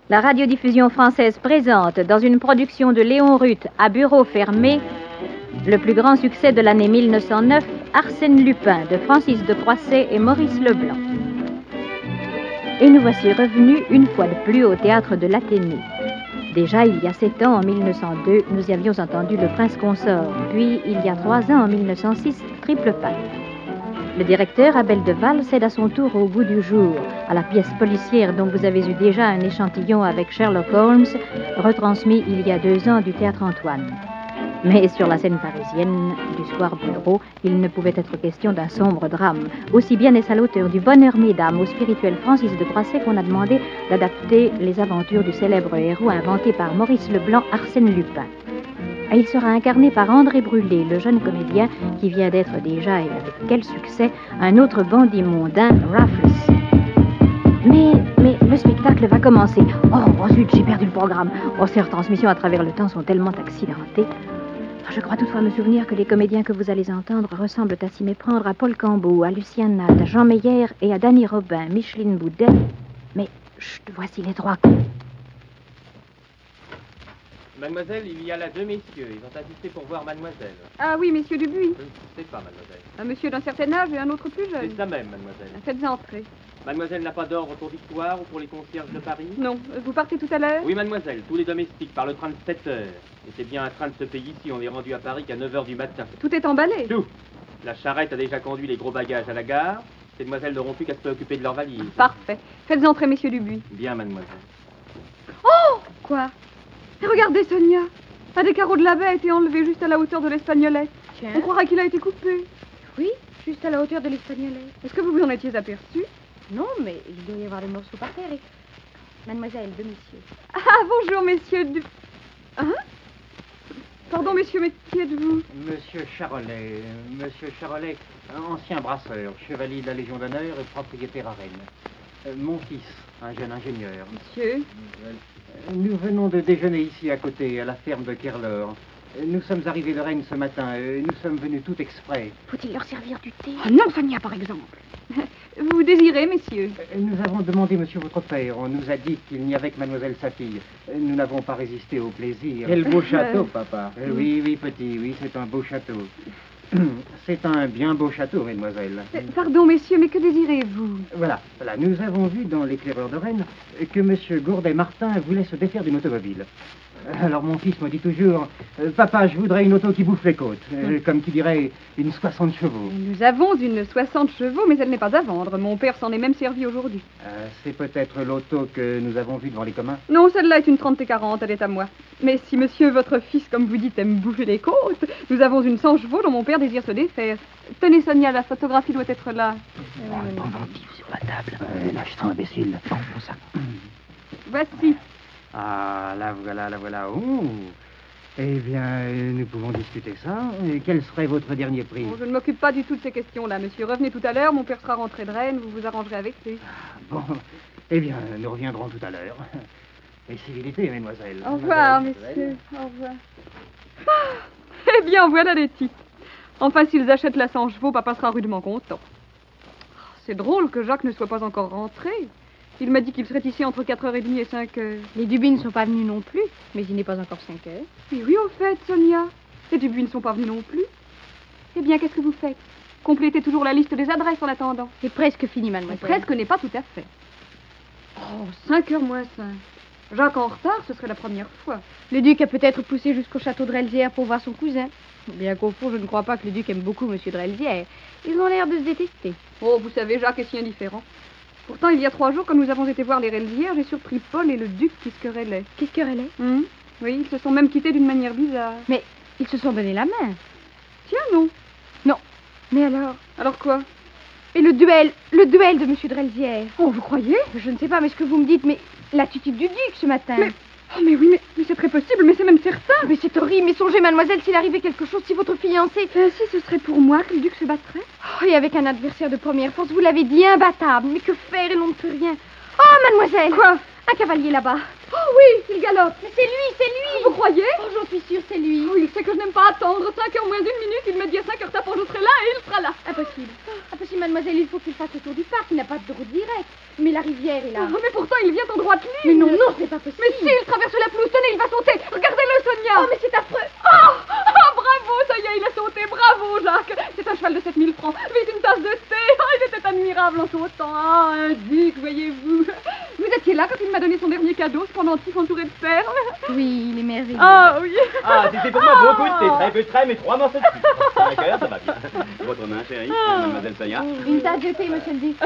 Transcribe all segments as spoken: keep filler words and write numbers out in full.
La radiodiffusion française présente, dans une production de Léon Ruth à bureau fermé, le plus grand succès de l'année mille neuf cent neuf, Arsène Lupin, de Francis de Croisset et Maurice Leblanc. Et nous voici revenus une fois de plus au théâtre de l'Athénée. Déjà, il y a sept ans, en mille neuf cent deux, nous avions entendu Le Prince Consort. Puis, il y a trois ans, en mille neuf cent six, Triple Patte. Le directeur, Abel Deval, cède à son tour au goût du jour, à la pièce policière dont vous avez eu déjà un échantillon avec Sherlock Holmes, retransmis il y a deux ans du Théâtre Antoine. Mais sur la scène parisienne, du Square Bureau, il ne pouvait être question d'un sombre drame. Aussi bien est-ce à l'auteur du Bonheur Mesdames au spirituel Francis de Croisset qu'on a demandé d'adapter les aventures du célèbre héros inventé par Maurice Leblanc, Arsène Lupin. Et il sera incarné par André Brulé, le jeune comédien qui vient d'être déjà, et avec quel succès, un autre bandit mondain, Raffles. Mais, mais le spectacle va commencer. Oh, oh zut, j'ai perdu le programme. Oh, ces retransmissions à travers le temps sont tellement accidentées. Je crois toutefois me souvenir que les comédiens que vous allez entendre ressemblent à s'y méprendre à Paul Cambeau, à Lucien Nat, à Jean Meyer et à Danny Robin, Micheline Boudet. Mais, chut, voici les trois coups. Mademoiselle, il y a là deux messieurs. Ils ont insisté pour voir mademoiselle. Ah oui, messieurs Dubuis. Je ne sais pas, mademoiselle. Un monsieur d'un certain âge et un autre plus jeune. C'est ça même, mademoiselle. Faites entrer. Mademoiselle n'a pas d'ordre pour Victoire ou pour les concierges de Paris? Non. Vous partez tout à l'heure? Oui, mademoiselle. Tous les domestiques par le train de sept heures. Et c'est bien un train de ce pays ici. On est rendu à Paris qu'à neuf heures du matin. Tout est emballé? Tout. La charrette a déjà conduit les gros bagages à la gare. Ces demoiselles n'auront plus qu'à se préoccuper de leurs valises. Parfait. Faites entrer, messieurs Dubuis. Bien, mademoiselle. Oh! Quoi? Et regardez, Sonia. Un des carreaux de la baie a été enlevé juste à la hauteur de l'Espagnolet. Tiens. On croirait qu'il a été coupé. Oui, juste à la hauteur de l'Espagnolet. Est-ce que vous vous en étiez aperçu? Non, mais il doit y avoir des morceaux par terre. Et... Mademoiselle, deux messieurs. Ah, bonjour, messieurs du... Hein? Pardon, messieurs, mais qui êtes-vous? Monsieur Charolais, Monsieur Charolais, ancien brasseur, chevalier de la Légion d'honneur et propriétaire à Rennes. Euh, mon fils, un jeune ingénieur. Monsieur? Euh, Nous venons de déjeuner ici à côté, à la ferme de Kerlor. Nous sommes arrivés de Rennes ce matin. Nous sommes venus tout exprès. Faut-il leur servir du thé? Oh non, Sonia, par exemple. Vous désirez, messieurs? Nous avons demandé monsieur votre père. On nous a dit qu'il n'y avait que mademoiselle sa fille. Nous n'avons pas résisté au plaisir. Quel beau château, papa. Euh, Oui, oui, petit, oui, c'est un beau château. C'est un bien beau château, mesdemoiselles. Pardon, messieurs, mais que désirez-vous? Voilà, voilà. Nous avons vu dans l'éclaireur de Rennes que monsieur Gourdet-Martin voulait se défaire d'une automobile. Alors mon fils me dit toujours, euh, papa, je voudrais une auto qui bouffe les côtes, euh, comme qui dirait une soixante chevaux. Nous avons une soixante chevaux, mais elle n'est pas à vendre. Mon père s'en est même servi aujourd'hui. Euh, c'est peut-être l'auto que nous avons vue devant les communs. Non, celle-là est une trente et quarante, elle est à moi. Mais si monsieur, votre fils, comme vous dites, aime bouffer les côtes, nous avons une cent chevaux dont mon père désire se défaire. Tenez, Sonia, la photographie doit être là. Oh, le pendentif sur la table. Euh, lâche-toi, imbécile. Bon, ça. Voici. Ah, là voilà, là voilà. Ouh. Eh bien, euh, nous pouvons discuter ça. Et quel serait votre dernier prix? Bon, je ne m'occupe pas du tout de ces questions-là, monsieur. Revenez tout à l'heure, mon père sera rentré de Rennes, vous vous arrangerez avec lui. Bon, eh bien, nous reviendrons tout à l'heure. Et civilité, mesdemoiselles. Au revoir, messieurs. Au revoir. Ah, eh bien, voilà les types. Enfin, s'ils achètent la cent chevaux, papa sera rudement content. C'est drôle que Jacques ne soit pas encore rentré. Il m'a dit qu'il serait ici entre quatre heures trente et cinq heures. Les Dubuis ne sont pas venus non plus, mais il n'est pas encore cinq heures. Mais oui, au fait, Sonia. Les Dubuis ne sont pas venus non plus. Eh bien, qu'est-ce que vous faites? Complétez toujours la liste des adresses en attendant. C'est presque fini, mademoiselle. Presque n'est pas tout à fait. Oh, cinq heures moins cinq. Jacques en retard, ce serait la première fois. Le duc a peut-être poussé jusqu'au château de Relzières pour voir son cousin. Bien qu'au fond, je ne crois pas que le duc aime beaucoup monsieur de Relzières. Ils ont l'air de se détester. Oh, vous savez, Jacques est si indifférent. Pourtant, il y a trois jours, quand nous avons été voir les Relzières, j'ai surpris Paul et le duc qui se querellaient. Qui se querellaient? Hum? Oui, ils se sont même quittés d'une manière bizarre. Mais ils se sont donné la main. Tiens, non. Non. Mais alors? Alors quoi? Et le duel, le duel de monsieur de Relzières. Oh, vous croyez? Je ne sais pas, mais ce que vous me dites, mais l'attitude du duc ce matin. Mais, oh, mais oui, mais, mais c'est très possible, mais c'est même certain. Mais c'est horrible, mais songez, mademoiselle, s'il arrivait quelque chose, si votre fiancé... Ainsi, ce serait pour moi que le duc se battrait. Oh, et avec un adversaire de première force, vous l'avez dit, imbattable. Mais que faire, et l'on ne peut rien. Oh, mademoiselle! Quoi? Un cavalier là-bas. Oh oui, il galope. Mais c'est lui, c'est lui. Vous croyez? Oh, j'en suis sûre, c'est lui. Oh, il sait que je n'aime pas attendre. cinq heures moins une minute, il me dit à cinq heures tapant, je serai là et il sera là. Impossible. Impossible, mademoiselle, il faut qu'il fasse le tour du parc. Il n'a pas de route directe. Mais la rivière est là. Oh, mais pourtant, il vient en droite ligne. Mais non, non, c'est pas possible. Mais si, il traverse la pelouse, tenez, il va sauter. Regardez-le, Sonia. Oh, mais c'est affreux. Oh, oh, bravo, ça y est, il a sauté. Bravo, Jacques. C'est un cheval de sept mille francs. Vite, une tasse de thé. Oh, il était admirable en sautant. Ah, un duc, voyez-vous. Vous étiez là quand il m'a donné son dernier cadeau, ce pendentif entouré de perles. Oui, il est merveilleux. Ah, oui. Ah, c'était pour moi beaucoup de thé, très peu de crème et trois morceaux de sucre. À la cœur, ça va bien. Votre main, chérie, mademoiselle Sonia. Une tasse de thé, monsieur le duc.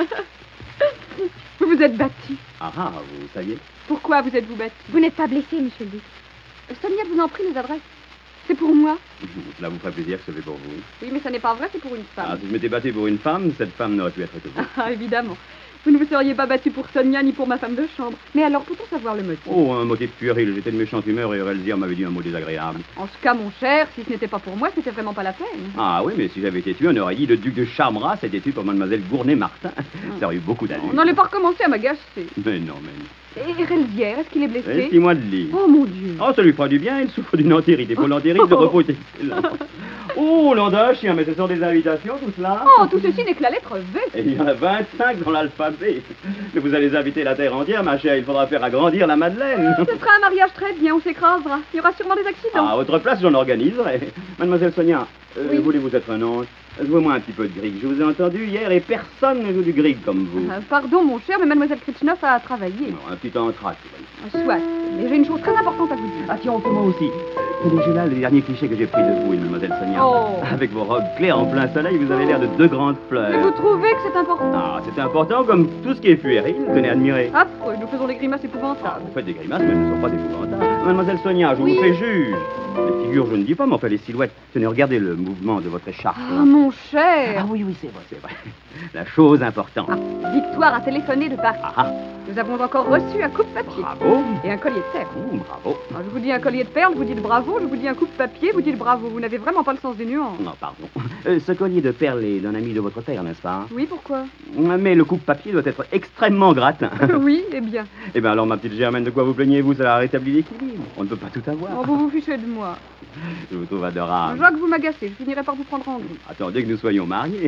Vous vous êtes battu. Ah ah, vous saviez. Pourquoi vous êtes-vous battu? Vous n'êtes pas blessé, monsieur le duc. Sonia vous en prie les adresses. C'est pour moi. Cela vous ferait plaisir que ce soit pour vous. Oui, mais ça n'est pas vrai, c'est pour une Ah, femme. si je m'étais battu pour une femme, cette femme n'aurait pu être que vous. Ah, évidemment. Vous ne vous seriez pas battu pour Sonia ni pour ma femme de chambre. Mais alors, peut-on savoir le motif? Oh, un motif puéril. J'étais de méchante humeur et Elzire m'avait dit un mot désagréable. En ce cas, mon cher, si ce n'était pas pour moi, c'était vraiment pas la peine. Ah oui, mais si j'avais été tué, on aurait dit le duc de Charmera s'était tué pour mademoiselle Gournay-Martin. Ça aurait eu beaucoup d'allure. On n'allait pas recommencer à m'agacer. Mais non, mais non. Et Relzière, est-ce qu'il est blessé? Six mois de lit. Oh, mon Dieu. Oh, ça lui fera du bien, il souffre d'une entérite. Et pour l'entérite, le repos est excellent. Oh, nom d'un chien, mais ce sont des invitations, tout cela? Oh, tout ceci n'est que la lettre V. Et il y en a vingt-cinq dans l'alphabet. Mais vous allez inviter la terre entière, ma chère. Il faudra faire agrandir la Madeleine. Ce sera un mariage très bien, on s'écrasera. Il y aura sûrement des accidents. Ah, à votre place, j'en organiserai. Mademoiselle Sonia, euh, Oui. voulez-vous être un ange? Jouez-moi un petit peu de grec. Je vous ai entendu hier et personne ne joue du grec comme vous. Euh, pardon, mon cher, mais mademoiselle Kritchnoff a travaillé. Non, un petit entracte. Soit. Mais j'ai une chose très importante à vous dire. Ah tiens, pour moi aussi. Tenez, j'ai là le dernier cliché que j'ai pris de vous, mademoiselle Sonia. Oh. Avec vos robes claires en plein soleil, vous avez l'air de deux grandes Et fleurs. vous trouvez que c'est important? Ah, c'est important comme tout ce qui est puéril. Tenez, admirez. Affreux, nous faisons des grimaces Ah, épouvantables. vous faites des grimaces, mais ce ne sont pas épouvantables. Mademoiselle Sonia, je Oui. vous fais juge. Les figures, je ne dis pas, mais enfin les silhouettes. Tenez, regardez le mouvement de votre écharpe. Ah, mon cher. Ah oui, oui, c'est vrai, c'est vrai. La chose importante. Ah, Victoire a téléphoné de Paris. Ah, ah, Nous avons encore reçu un coupe-papier. bravo. Et un collier de perles. Oh, bravo. Alors, je vous dis un collier de perles, vous dites bravo. Je vous dis un coupe-papier, vous dites bravo. Vous n'avez vraiment pas le sens des nuances. Non, pardon. Euh, ce collier de perles est d'un ami de votre père, n'est-ce pas? Oui, pourquoi? Mais le coupe-papier doit être extrêmement gratin. Oui, eh bien. Eh bien alors, ma petite Germaine, de quoi vous plaignez-vous? Ça a rétabli l'équilibre. On ne peut pas tout avoir. Oh, vous vous fichez de moi. Je vous trouve adorable. Jacques, vous m'agacez. Je finirai par vous prendre en gros. Attendez que nous soyons mariés.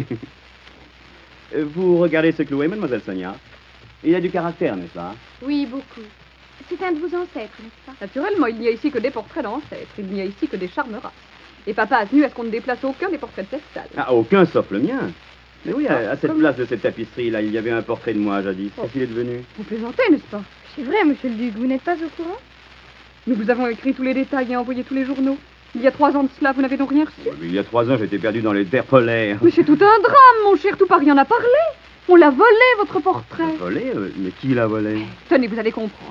Euh, Vous regardez ce clouet, mademoiselle Sonia? Il a du caractère, n'est-ce pas? Oui, beaucoup. C'est un de vos ancêtres, n'est-ce pas? Naturellement, il n'y a ici que des portraits d'ancêtres. Il n'y a ici que des charmeras. Et papa a tenu à ce qu'on ne déplace aucun des portraits de cette salle. Ah, aucun sauf le mien. Mais oui, à, à cette Comme- place de cette tapisserie-là, il y avait un portrait de moi jadis. Oh. Qu'est-ce qu'il est devenu? Vous plaisantez, n'est-ce pas? C'est vrai, monsieur le duc, vous n'êtes pas au courant? Nous vous avons écrit tous les détails et envoyé tous les journaux. Il y a trois ans de cela, vous n'avez donc rien reçu? Il y a trois ans, j'étais perdu dans les terres polaires. Mais c'est tout un drame, mon cher, tout Paris en a parlé. On l'a volé, votre portrait. Volé? Euh, Mais qui l'a volé? Tenez, vous allez comprendre.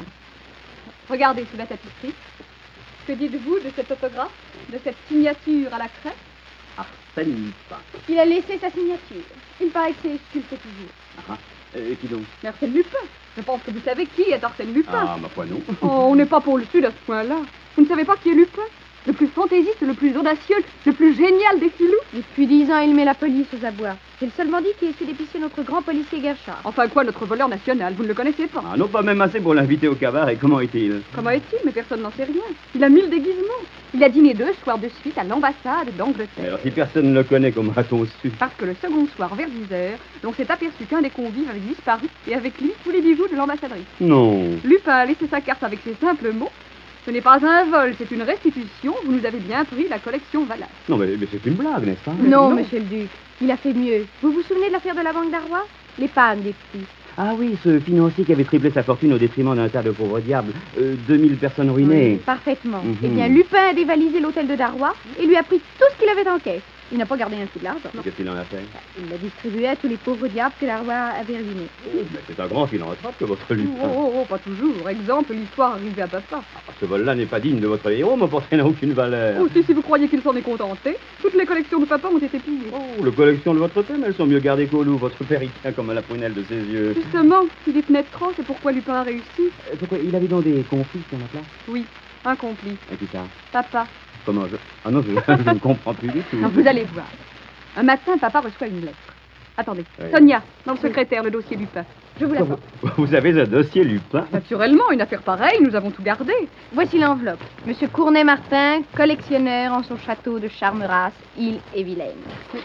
Regardez sous la tapisserie. Que dites-vous de cet autographe, de cette signature à la craie? Arsène Lupin. Il a laissé sa signature. Il paraît que c'est sculpté toujours. Ah, euh, qui donc? Mais Arsène Lupin. Je pense que vous savez qui est Arsène Lupin. Ah, ma foi, non. Oh, on n'est pas pour le sud à ce point-là. Vous ne savez pas qui est Lupin? Le plus fantaisiste, le plus audacieux, le plus génial des filous. Depuis dix ans, il met la police aux abois. C'est le seul bandit qui essaie d'épicer notre grand policier Gershard. Enfin quoi, notre voleur national, vous ne le connaissez pas. Ah, non, pas même assez pour l'inviter au cabaret. Comment est-il? Comment est-il? Mais personne n'en sait rien. Il a mille déguisements. Il a dîné deux soirs de suite à l'ambassade d'Angleterre. Alors, si personne ne le connaît, comment a-t-on su? Parce que le second soir, vers dix heures, l'on s'est aperçu qu'un des convives avait disparu et avec lui tous les bijoux de l'ambassadrice. Non. Lupin a laissé sa carte avec ces simples mots. Ce n'est pas un vol, c'est une restitution. Vous nous avez bien pris la collection Valas. Non, mais, mais c'est une blague, n'est-ce pas? Non, non. monsieur le duc. Il a fait mieux. Vous vous souvenez de l'affaire de la banque d'Arrois? L'épargne des petits. Ah oui, ce financier qui avait triplé sa fortune au détriment d'un tas de pauvres diables. Euh, deux mille personnes ruinées. Parfaitement. Mhm. Eh bien, Lupin a dévalisé l'hôtel de Darrois et lui a pris tout ce qu'il avait en caisse. Il n'a pas gardé un sou de l'argent. Qu'est-ce qu'il en a fait? Il l'a distribué à tous les pauvres diables que Darrois avait ruinés. Mais c'est un grand philanthrope que votre Oh, Lupin. oh, oh, pas toujours. Exemple, l'histoire arrivée à papa. Ah, ce vol-là n'est pas digne de votre héros, mon portrait n'a aucune valeur. Aussi, si vous croyez qu'il s'en est contenté, toutes les collections de papa ont été pillées. Oh, les collections de votre père, mais elles sont mieux gardées qu'au loup. Votre père, il tient comme à la prunelle de ses yeux. Justement, il y tenait trop, c'est pourquoi Lupin a réussi. Euh, Pourquoi il avait donc des conflits sur la place? Oui, un complice. Et puis ça? Papa. Comment je... Ah non, je, je ne comprends plus du tout. Non, vous allez voir. Un matin, papa reçoit une lettre. Attendez. Oui. Sonia, dans le secrétaire, le dossier Lupin. Je vous l'apporte. Vous, vous avez un dossier Lupin? Naturellement, une affaire pareille, nous avons tout gardé. Voici l'enveloppe. Monsieur Cournet-Martin, collectionneur en son château de Charmerace, île et Vilaine.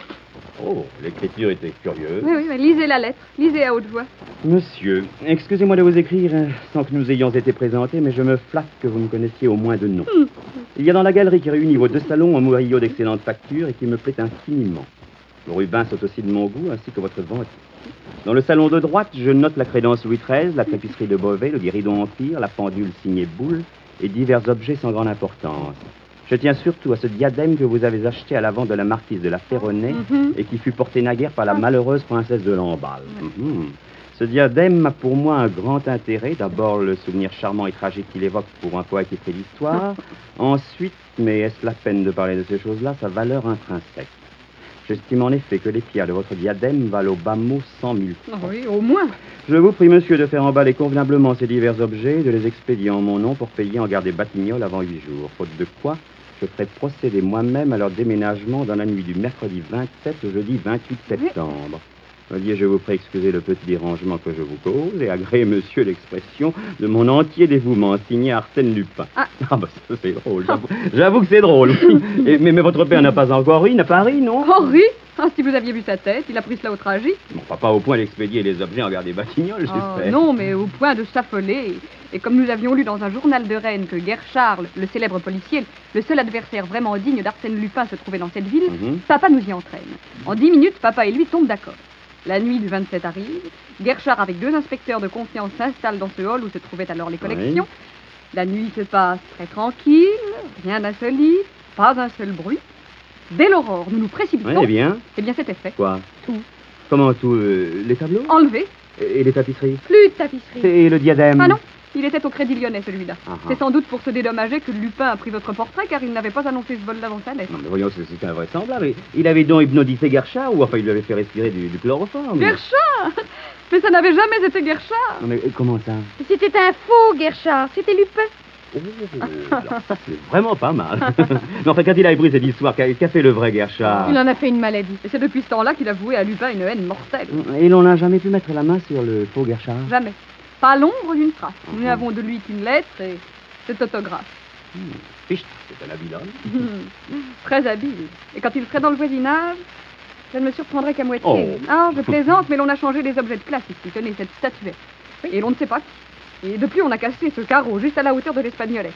Oh, l'écriture était curieuse. Oui, oui, mais lisez la lettre. Lisez à haute voix. Monsieur, excusez-moi de vous écrire euh, sans que nous ayons été présentés, mais je me flatte que vous me connaissiez au moins de nom. Hmm. Il y a dans la galerie qui réunit vos deux salons un mobilier d'excellente facture et qui me plaît infiniment. Vos rubans sont aussi de mon goût, ainsi que votre vente. Dans le salon de droite, je note la crédence Louis treize, la tapisserie de Beauvais, le guéridon Empire, la pendule signée Boulle et divers objets sans grande importance. Je tiens surtout à ce diadème que vous avez acheté à la vente de la marquise de la Ferronnaie Mhm. et qui fut porté naguère par la malheureuse princesse de Lamballe. Mhm. Ce diadème a pour moi un grand intérêt. D'abord, le souvenir charmant et tragique qu'il évoque pour un poète écrit l'histoire. Ensuite, mais est-ce la peine de parler de ces choses-là, sa valeur intrinsèque. J'estime en effet que les pierres de votre diadème valent au bas mot cent mille Ah francs. oui, au moins. Je vous prie, monsieur, de faire emballer convenablement ces divers objets et de les expédier en mon nom pour payer en garder Batignolles avant huit jours. Faute de quoi, je ferai procéder moi-même à leur déménagement dans la nuit du mercredi vingt-sept au jeudi vingt-huit septembre. Veuillez, je vous prie, excuser le petit dérangement que je vous cause et agréer, monsieur, l'expression de mon entier dévouement signé Arsène Lupin. Ah. bah ça, c'est drôle, j'avoue, j'avoue que c'est drôle. oui. Et- mais, mais votre père n'a pas encore ri, n'a pas ri, non? Henri ah, si vous aviez vu sa tête, il a pris cela au tragique. Bon, pas, pas au point d'expédier les objets en garder Batignolles, Ah, j'espère. non, mais au point de s'affoler. Et comme nous avions lu dans un journal de Rennes que Guerre Charles, le célèbre policier, le seul adversaire vraiment digne d'Arsène Lupin se trouvait dans cette ville, Mhm. papa nous y entraîne. En dix minutes, papa et lui tombent d'accord. La nuit du vingt-sept arrive. Guerchard, avec deux inspecteurs de confiance, s'installe dans ce hall où se trouvaient alors les collections. La nuit se passe très tranquille, rien d'insolite, pas un seul bruit. Dès l'aurore, nous nous précipitons. Oui, eh bien, Eh bien, c'était fait. quoi? Tout. Comment tout? euh, les tableaux? Enlevé. Et les tapisseries? Plus de tapisserie. Et le diadème? Ah non, il était au Crédit Lyonnais, celui-là. Ah, ah. C'est sans doute pour se dédommager que Lupin a pris votre portrait, car il n'avait pas annoncé ce vol-là dans sa lettre. Non, mais voyons, c'est c'est invraisemblable. Il avait donc hypnotisé Guerchard, ou enfin il lui avait fait respirer du, du chloroforme. Guerchard Mais ça n'avait jamais été Guerchard. Non, mais euh, comment ça? C'était un faux Guerchard, c'était Lupin. Oh, alors ça, c'est vraiment pas mal. Mais enfin, quand il a appris cette histoire, qu'a qu'a fait le vrai Guerchard? Il en a fait une maladie. Et c'est depuis ce temps-là qu'il a voué à Lupin une haine mortelle. Et l'on n'a jamais pu mettre la main sur le faux Guerchard? Jamais. Pas l'ombre d'une trace. Nous Mhm. n'avons de lui qu'une lettre et cet autographe. Hmm, fichte, c'est un habile homme. Très habile. Et quand il serait dans le voisinage, ça ne me surprendrait qu'à moitié. Oh. Ah, je plaisante, mais l'on a changé les objets de place ici. Tenez, cette statuette. Et l'on ne sait pas qui. Et depuis, on a cassé ce carreau juste à la hauteur de l'Espagnolet.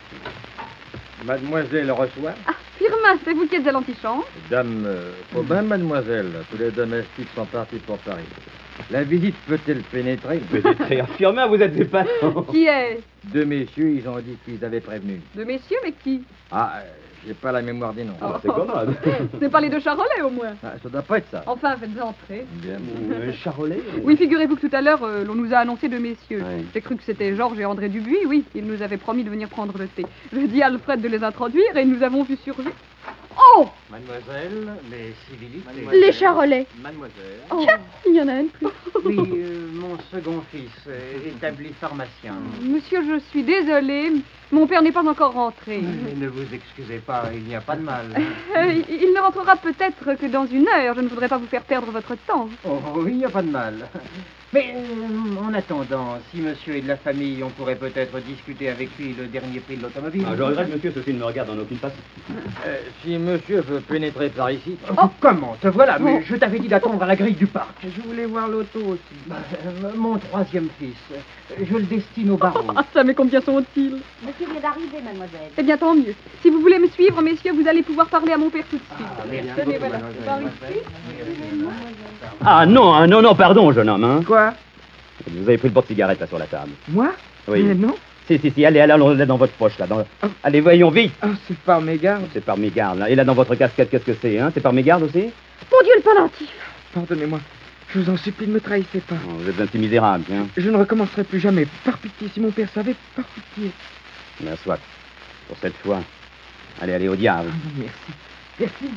Mademoiselle reçoit. Ah, Firmin, c'est vous qui êtes à l'antichambre? Dame euh, Aubin, mademoiselle. Tous les domestiques sont partis pour Paris. La visite peut-elle pénétrer? Pénétré, affirmez, vous êtes épatant. Qui est? Deux messieurs, ils ont dit qu'ils avaient prévenu. Deux messieurs, mais qui? Ah, euh, j'ai pas la mémoire des noms. Ah, bah, c'est commode. Ce n'est pas les deux Charolais, au moins. Ah, ça doit pas être ça. Enfin, faites entrer. Bien. Euh, Charolais? Oui, figurez-vous que tout à l'heure, euh, l'on nous a annoncé deux messieurs. Ouais. J'ai cru que c'était Georges et André Dubuis, oui. Ils nous avaient promis de venir prendre le thé. Je dis à Alfred de les introduire et nous avons vu surgir. Oh Mademoiselle, les civilités. Les Charolais. Mademoiselle. Oh, il y en a un de plus. Oui, euh, mon second fils, euh, établi pharmacien. Monsieur, je suis désolée. Mon père n'est pas encore rentré. Mais ne vous excusez pas, il n'y a pas de mal. Euh, il il ne rentrera peut-être que dans une heure. Je ne voudrais pas vous faire perdre votre temps. Oh, il n'y a pas de mal. Mais euh, en attendant, si monsieur est de la famille, on pourrait peut-être discuter avec lui le dernier prix de l'automobile. Ah, je regrette, monsieur, ceci ne me regarde en aucune façon. Euh, si monsieur veut pénétrer par ici. Oh, comment? Te voilà, mais je t'avais dit d'attendre à la grille du parc. Je voulais voir l'auto aussi. Bah, euh, mon troisième fils, euh, je le destine au barreau. Ah, ça, mais combien sont-ils? Monsieur vient d'arriver, mademoiselle. Eh bien, tant mieux. Si vous voulez me suivre, messieurs, vous allez pouvoir parler à mon père tout de suite. Ah, merci Tenez, beaucoup, voilà. mademoiselle. Par ici. Ah non, hein, non, non, pardon, jeune homme. Hein. Quoi? Vous avez pris le porte-cigarette là sur la table. Moi? Oui. Mais non. Si, si, si, allez, allez, allons-le dans votre poche là. Dans... Allez, voyons vite. Ah, c'est par mégarde. C'est par mégarde là. Et là dans votre casquette, qu'est-ce que c'est, hein? C'est par mégarde aussi? Mon Dieu, le pendentif. Pardonnez-moi. Je vous en supplie, ne me trahissez pas. Oh, vous êtes un petit misérable, hein? Je ne recommencerai plus jamais. Par pitié, si mon père savait, par pitié. Bien, soit. Pour cette fois. Allez, allez, au diable. Ah, non, merci. Merci.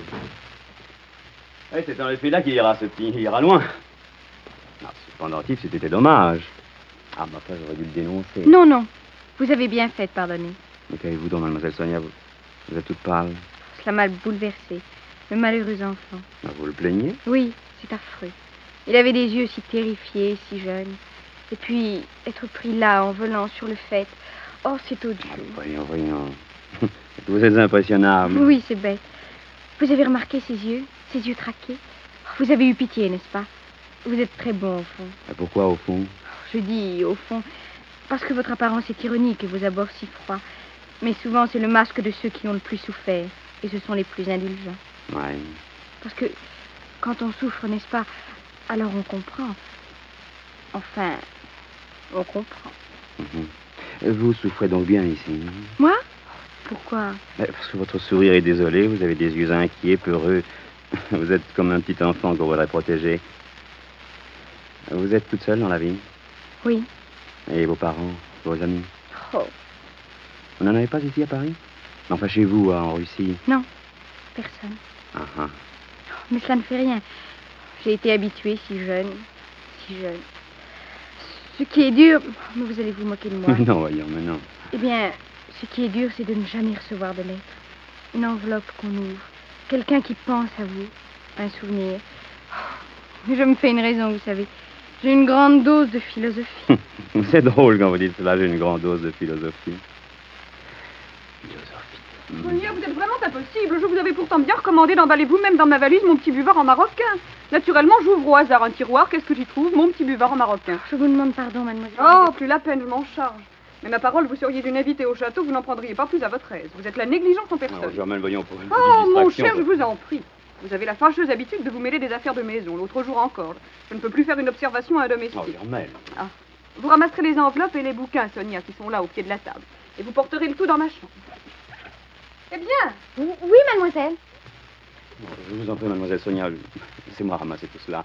Eh, c'est dans effet là qu'il ira, ce petit. Il ira loin. Ah, ce pendentif, c'était dommage. Ah, mais enfin, j'aurais dû le dénoncer. Non, non. Vous avez bien fait de pardonner. Mais qu'avez-vous donc, mademoiselle Sonia? Vous, vous êtes toute pâle. Cela m'a bouleversé. Le malheureux enfant. Ah, vous le plaignez? Oui, c'est affreux. Il avait des yeux si terrifiés, si jeunes. Et puis, être pris là, en volant sur le fait. Oh, c'est odieux. Voyons, voyons. Vous êtes impressionnable. Oui, c'est bête. Vous avez remarqué ses yeux, ses yeux traqués? Vous avez eu pitié, n'est-ce pas? Vous êtes très bon, au fond. Et pourquoi, au fond? Je dis, au fond, parce que votre apparence est ironique et vos abords si froids. Mais souvent, c'est le masque de ceux qui ont le plus souffert. Et ce sont les plus indulgents. Ouais. Parce que, quand on souffre, n'est-ce pas, alors on comprend. Enfin, on comprend. Mm-hmm. Vous souffrez donc bien ici? Moi? Pourquoi? Parce que votre sourire est désolé, vous avez des yeux inquiets, peureux. Vous êtes comme un petit enfant qu'on voudrait protéger. Vous êtes toute seule dans la vie? Oui. Et vos parents, vos amis? Oh. Vous n'en avez pas ici à Paris? Enfin, chez vous, en Russie? Non, personne. Ah, ah. Mais cela ne fait rien. J'ai été habituée si jeune, si jeune. Ce qui est dur... Mais vous allez vous moquer de moi. Non, voyons, mais non. Eh bien, ce qui est dur, c'est de ne jamais recevoir de lettres. Une enveloppe qu'on ouvre. Quelqu'un qui pense à vous. Un souvenir. Oh, je me fais une raison, vous savez. J'ai une grande dose de philosophie. C'est drôle quand vous dites cela, j'ai une grande dose de philosophie. Philosophie. Sonia, vous êtes vraiment impossible. Je vous avais pourtant bien recommandé d'emballer vous-même dans ma valise mon petit buvard en marocain. Naturellement, j'ouvre au hasard un tiroir. Qu'est-ce que j'y trouve? Mon petit buvard en marocain. Je vous demande pardon, mademoiselle. Oh, plus la peine, je m'en charge. Mais ma parole, vous seriez une invitée au château, vous n'en prendriez pas plus à votre aise. Vous êtes la négligence en personne. Alors, Germaine, voyons pour une Oh, petite mon distraction. cher, je vous en prie. Vous avez la fâcheuse habitude de vous mêler des affaires de maison. L'autre jour encore. Je ne peux plus faire une observation à un domestique. Oh, Germaine. Ah. Vous ramasserez les enveloppes et les bouquins, Sonia, qui sont là au pied de la table. Et vous porterez le tout dans ma chambre. Eh bien, Oui, mademoiselle. Je vous en prie, mademoiselle Sonia, laissez-moi ramasser tout cela.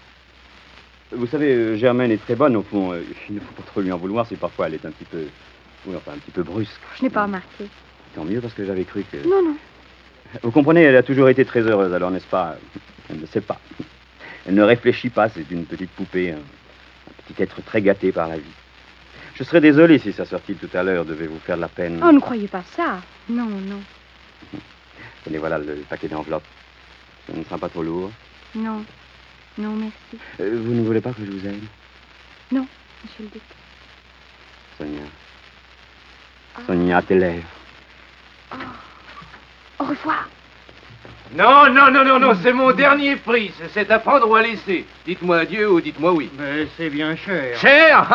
Vous savez, euh, Germaine est très bonne, au fond. Euh, il ne faut pas trop lui en vouloir si parfois elle est un petit peu... Oui, enfin, un petit peu brusque. Je n'ai pas remarqué. Tant mieux, parce que j'avais cru que... Non, non. Vous comprenez, elle a toujours été très heureuse, alors n'est-ce pas? Elle ne sait pas. Elle ne réfléchit pas, c'est une petite poupée, un, un petit être très gâté par la vie. Je serais désolé si sa sortie tout à l'heure devait vous faire de la peine. Oh, ne croyez pas ça. Non, non. Tenez, voilà le paquet d'enveloppes. Ça ne sera pas trop lourd. Non. Non, merci. Euh, vous ne voulez pas que je vous aide? Non, monsieur le duc. Sonia. Sonia, tes lèvres. Au revoir. Non, non, non, non, non, c'est mon dernier prix. C'est- C'est à prendre ou à laisser. Dites-moi adieu ou dites-moi oui. Mais c'est bien cher. Cher?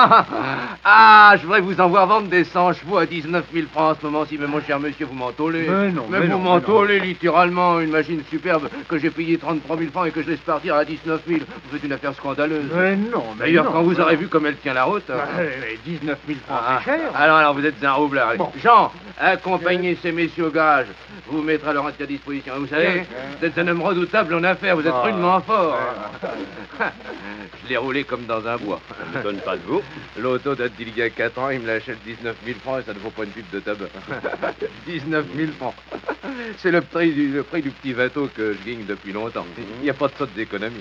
Ah, je voudrais vous en voir vendre des cent chevaux à dix-neuf mille francs en ce moment-ci, mais mon cher monsieur, vous m'entolez. Mais non, mais vous non, mais m'entolez littéralement une machine superbe que j'ai payée trente-trois mille francs et que je laisse partir à dix-neuf mille. Vous faites une affaire scandaleuse. Mais non, mais D'ailleurs, non, quand vous mais aurez non. vu comme elle tient la route... Bah, eh, dix-neuf mille francs, Ah, c'est cher. alors, alors, vous êtes un roublard. Allez. Bon. Jean, accompagnez ces messieurs au garage. Vous mettrez à leur entière disposition. Vous savez, Bien. vous êtes un homme redoutable en affaires. Vous êtes Ah. rudement fort. Ouais. Je l'ai roulé comme dans un bois. Ça ne donne pas de vous. L'auto date d'il y a quatre ans. Il me l'achète dix-neuf mille francs et ça ne vaut pas une pipe de tabac. dix-neuf mille francs. C'est le prix, du, le prix du petit bateau que je gagne depuis longtemps. Il n'y a pas de saute d'économie.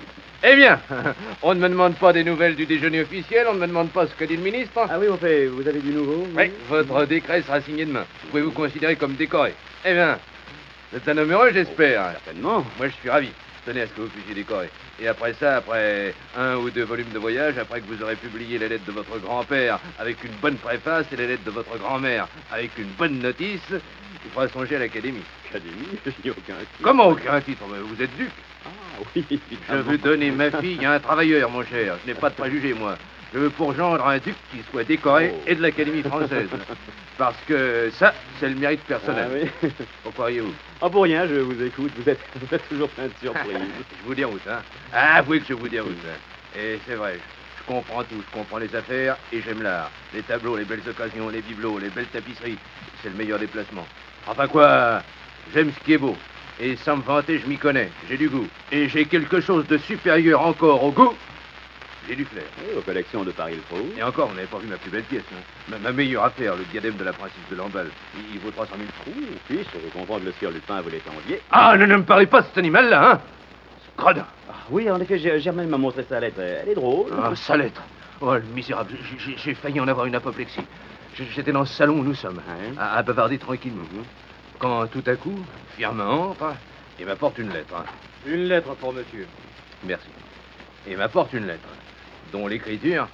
Eh bien, on ne me demande pas des nouvelles du déjeuner officiel. On ne me demande pas ce qu'a dit le ministre. Ah oui, en fait, vous avez du nouveau? Oui, votre décret sera signé demain. Vous pouvez vous considérer comme décoré. Eh bien, vous êtes un homme heureux, j'espère. Certainement. Moi, je suis ravi. Tenez à ce que vous puissiez décorer. Et après ça, après un ou deux volumes de voyage, après que vous aurez publié les lettres de votre grand-père avec une bonne préface et les lettres de votre grand-mère avec une bonne notice, il faudra songer à l'académie. Académie, je n'ai aucun titre. Comment aucun titre? Mais vous êtes duc. Ah oui, Je évidemment. veux donner ma fille à un travailleur, mon cher. Je n'ai pas de préjugés, moi. Je veux pour gendre un duc qui soit décoré Oh. et de l'Académie française. Parce que ça, c'est le mérite personnel. Ah oui. Pourquoi croyez-vous? Ah, pour rien, je vous écoute. Vous êtes, vous êtes toujours plein de surprises. Je vous déroute, hein. Ah, avouez que je vous déroute. hein. Et c'est vrai, je comprends tout. Je comprends les affaires et j'aime l'art. Les tableaux, les belles occasions, les bibelots, les belles tapisseries. C'est le meilleur déplacement. Enfin quoi, j'aime ce qui est beau. Et sans me vanter, je m'y connais. J'ai du goût. Et j'ai quelque chose de supérieur encore au goût. J'ai du flair. Oui, aux collections de Paris le Faux. Et encore, vous n'avez pas vu ma plus belle pièce. Hein. Ma, ma meilleure affaire, le diadème de la princesse de Lamballe. Il, il vaut trois cent mille francs. Oui, fils, je comprends que le sieur Lupin voulait envier. Ah, ne, ne me parlez pas de cet animal-là, hein. Ce gredin. Ah, oui, en effet, Ger- Germaine m'a montré sa lettre. Elle est drôle. Ah, sa lettre. Oh, le misérable. J'ai- J'ai j'ai failli en avoir une apoplexie. J'ai- J'étais dans le salon où nous sommes, Ouais. à, à bavarder tranquillement. Quand tout à coup, Firmin entre et m'apporte une lettre. hein. Une lettre pour monsieur. Merci. et m'apporte une lettre, dont l'écriture...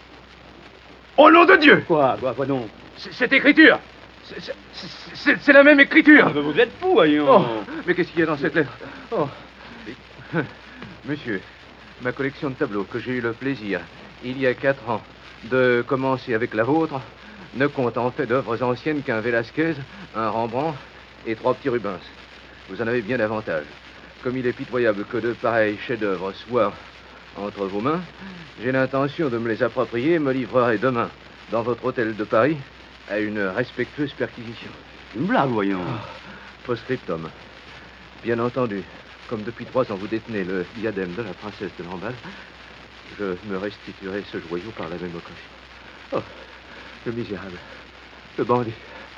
Au nom de Dieu! Quoi? Quoi, quoi donc? C- Cette écriture, c'est- c'est- c'est c'est la même écriture! Ah, ben, vous êtes fou, voyons. Oh, mais qu'est-ce qu'il y a dans cette lettre? Oh. Monsieur, ma collection de tableaux que j'ai eu le plaisir, il y a quatre ans, de commencer avec la vôtre, ne compte en fait d'œuvres anciennes qu'un Velasquez, un Rembrandt et trois petits Rubens. Vous en avez bien davantage. Comme il est pitoyable que de pareils chefs-d'œuvre soient entre vos mains, j'ai l'intention de me les approprier et me livrerai demain, dans votre hôtel de Paris, à une respectueuse perquisition. Une blague, voyons. Post-scriptum. Bien entendu, comme depuis trois ans vous détenez le diadème de la princesse de Lamballe, je me restituerai ce joyau par la même occasion. Oh, le misérable, le bandit.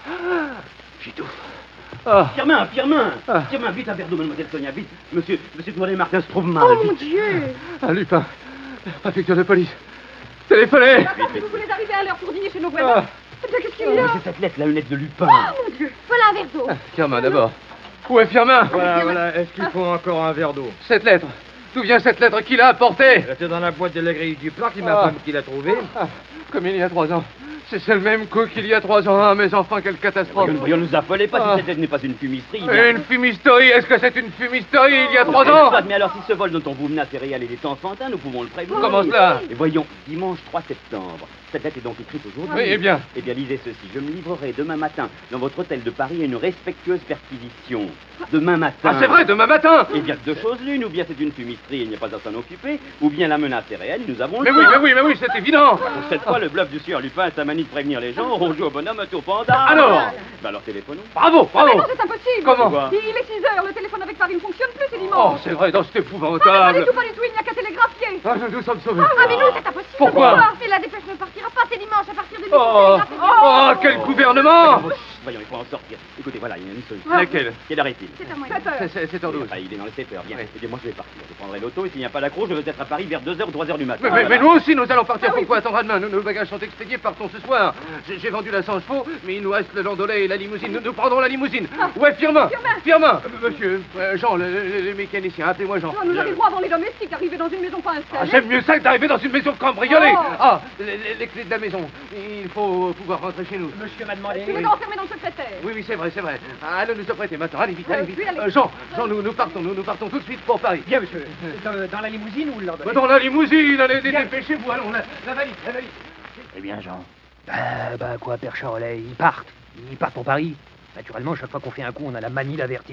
Ah, j'étouffe. Ah. Firmin, Firmin Ah. Firmin, vite un verre d'eau, mademoiselle Sonia, vite. Monsieur, monsieur Gordon Martin se trouve mal. Oh mon vite. Dieu! Un Lupin, préfecture de police. Téléphonez. Si vous voulez arriver à l'heure pour dîner chez nos voisins. Ah. Eh bien, qu'est-ce qu'il y Mais a? c'est cette lettre, là, une lettre de Lupin. Oh mon Dieu! Voilà un verre d'eau. Ah, Firmin d'abord. Où est Firmin? Voilà, voilà. Est-ce qu'il faut encore un verre d'eau? Cette lettre. D'où vient cette lettre? Qui l'a apportée? Elle était dans la boîte de la grille du parc, c'est ma Ah. femme qui l'a trouvée. Ah, comme il y a trois ans. C'est le même coup qu'il y a trois ans. Ah, mais enfin, quelle catastrophe. Voyons, voyons, nous affolez pas Ah. si cette lettre n'est pas une fumisterie. bien. Une fumisterie? Est-ce que c'est une fumisterie il y a trois Mais ans? soit, Mais alors, si ce vol dont on vous menace est réel et est enfantin, nous pouvons le prévoir. Comment cela? Et voyons, dimanche trois septembre. Cette lettre est donc écrite aujourd'hui. Oui, eh bien. Eh bien, lisez ceci. Je me livrerai demain matin dans votre hôtel de Paris à une respectueuse perquisition. Demain matin. Ah, c'est vrai, demain matin. Eh bien, deux choses l'une, ou bien c'est une fumisterie et il n'y a pas à s'en occuper, ou bien la menace est réelle, nous avons Mais le oui, temps. mais oui, mais oui, c'est évident. Pour cette fois, le bluff du sieur Lupin et sa manie de prévenir les gens auront joué au bonhomme un tour panda. Alors Ben alors téléphonons. Bravo, Ah, mais bravo. non, c'est impossible! Comment? Quoi? Il est six heures, le téléphone avec Paris ne fonctionne plus, c'est Oh, dimanche! c'est vrai, dans c'est Ah, mais pas épouvantable. du tout, pas du tout, il n'y a qu'à télégraphier! Ah, nous nous sommes sauvés. Ah mais nous, c'est impossible. Pourquoi? Mais la dépêche ne partira pas, c'est dimanche à partir de midi. Oh, oh, quel gouvernement. Voyons, il faut en sortir. Écoutez, voilà, il y a une solution. Laquelle? Quelle heure est-il? C'est à moi. sept heures! C'est- C'est sept heures douze. Ah, il est dans les sept heures, bien. Oui. Eh bien, moi, je vais partir. Je prendrai l'auto et s'il n'y a pas d'accroc, je veux être à Paris vers deux heures ou trois heures du matin. Mais, mais- mais Voilà. nous aussi, nous allons partir. Pourquoi attendre à demain? Nous, nos bagages sont expédiés, partons ce soir. J'ai j'ai vendu la cent chevaux, mais il nous reste le landaulet et la limousine. Nous, nous prendrons la limousine. Où est Firmin? Firmin. Euh, Monsieur, euh, Jean, le, le- le mécanicien, appelez-moi Jean. Non, nous arriverons avant les domestiques, arrivés dans une maison pas Ah, installée. j'aime mieux ça que d'arriver dans une maison cambriolée. Oh. Ah, les, les- les clés de la maison. Il faut pouvoir rentrer chez nous. Monsieur m'a demandé. Tu les as enfermés dans le secrétaire. Oui, oui, c'est vrai, c'est vrai. Allez nous apprêter maintenant. Allez vite, Euh, allez vite. puis allez. Euh, Jean, Jean, nous, nous partons, nous, nous partons tout de suite pour Paris. Bien, monsieur. Dans, dans la limousine ou le lendemain? Dans la limousine, allez, dépêchez-vous, allons, la, la valise, la valise. Eh bien, Jean. Bah, bah quoi, Père Charolais, ils partent. Ils partent pour Paris. Naturellement, chaque fois qu'on fait un coup, on a la manie d'avertir.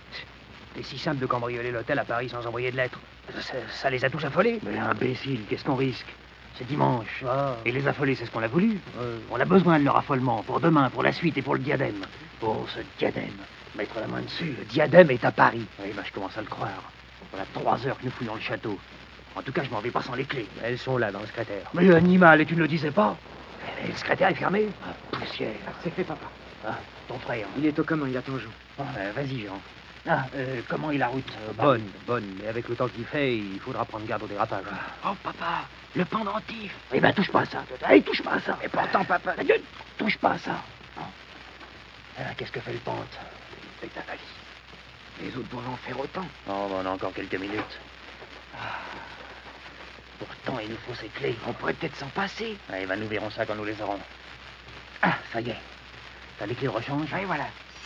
C'est si simple de cambrioler l'hôtel à Paris sans envoyer de lettres. Ça, ça les a tous affolés. Mais imbécile, qu'est-ce qu'on risque? C'est dimanche. Et les affoler, c'est ce qu'on a voulu. On a besoin de leur affolement pour demain, pour la suite et pour le diadème. Oh, ce diadème. Mettre la main dessus. Le diadème est à Paris. Oui, bah, je commence à le croire. Voilà trois heures que nous fouillons le château. En tout cas, je m'en vais pas sans les clés. Elles sont là, dans le secrétaire. Mais animal, et tu ne le disais pas? Et le secrétaire est fermé. Ah, poussière. C'est fait, papa. Ah, ton frère. Il est au commun, il attend Jean. Bon, ben, vas-y, Jean. Ah, euh, comment est la route? Bonne, bonne. Mais avec le temps qu'il fait, il faudra prendre garde au dérapage. Oh, papa, le pendentif. Eh ben, touche pas à ça. Allez, touche pas à ça. Et pourtant, papa. Adieu, touche pas à ça. Non. Ah, qu'est-ce que fait le pente? Avec ta valise. Les autres doivent en faire autant. Oh, ben, on a encore quelques minutes. Ah. Pourtant, il nous faut ces clés. On pourrait peut-être s'en passer. Eh ben, nous verrons ça quand nous les aurons. Ah, ça y est. T'as les clés de rechange? Oui, voilà.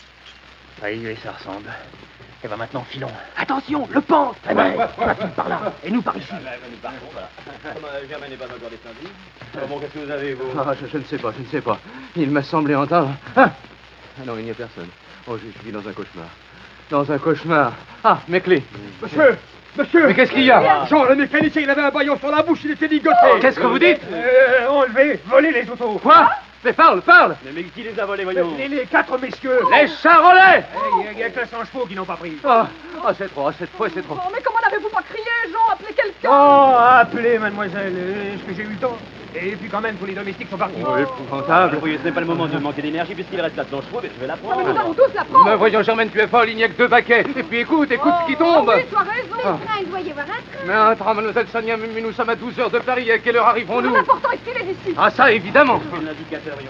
Oui, ça ressemble. Et ben maintenant, filons. Attention, le pente. Eh ben, toi, file par là. Et nous par ici. Nous partons, voilà. Comme euh, Germain n'est pas encore descendu. Alors bon, qu'est-ce que vous avez, vous? Ah, je, je ne sais pas, je ne sais pas. Il m'a semblé entendre. Ah, ah non, il n'y a personne. Oh, je, je vis dans un cauchemar. Dans un cauchemar. Ah, mes clés. Monsieur, monsieur. Mais qu'est-ce qu'il y a? Jean, le mécanicien, il avait un baillon sur la bouche, il était ligoté. Qu'est-ce que vous dites? Euh, enlevé, volé les autos. Quoi? Mais parle, parle. Mais, mais qui les a volés, voyons? Les, les quatre messieurs. Les charolais. Il y a que cent chevaux qui n'ont pas pris. Ah, ah, c'est trop, cette fois, c'est trop. Oh, mais comment n'avez-vous pas crié, Jean? Appelez quelqu'un! Oh, appelez, mademoiselle. Est-ce que j'ai eu le temps? Et puis quand même, tous les domestiques sont partis. Oh, épouvantable. Oui, ce n'est pas le moment de manquer d'énergie puisqu'il reste la planche chevaux, mais je vais la prendre. Non, mais nous allons tous la prendre. Mais voyons, Germaine, tu es folle, il n'y a que deux paquets. Et puis écoute, écoute ce qui tombe. Oh, oui, tu as raison. Ah. Train, il doit y avoir un train. Mais un train, mademoiselle Sonia, mais nous sommes à douze heures de Paris. À quelle heure arriverons-nous? L'important est qu'il est d'ici. Ah, ça, évidemment. L'indicateur, voyons.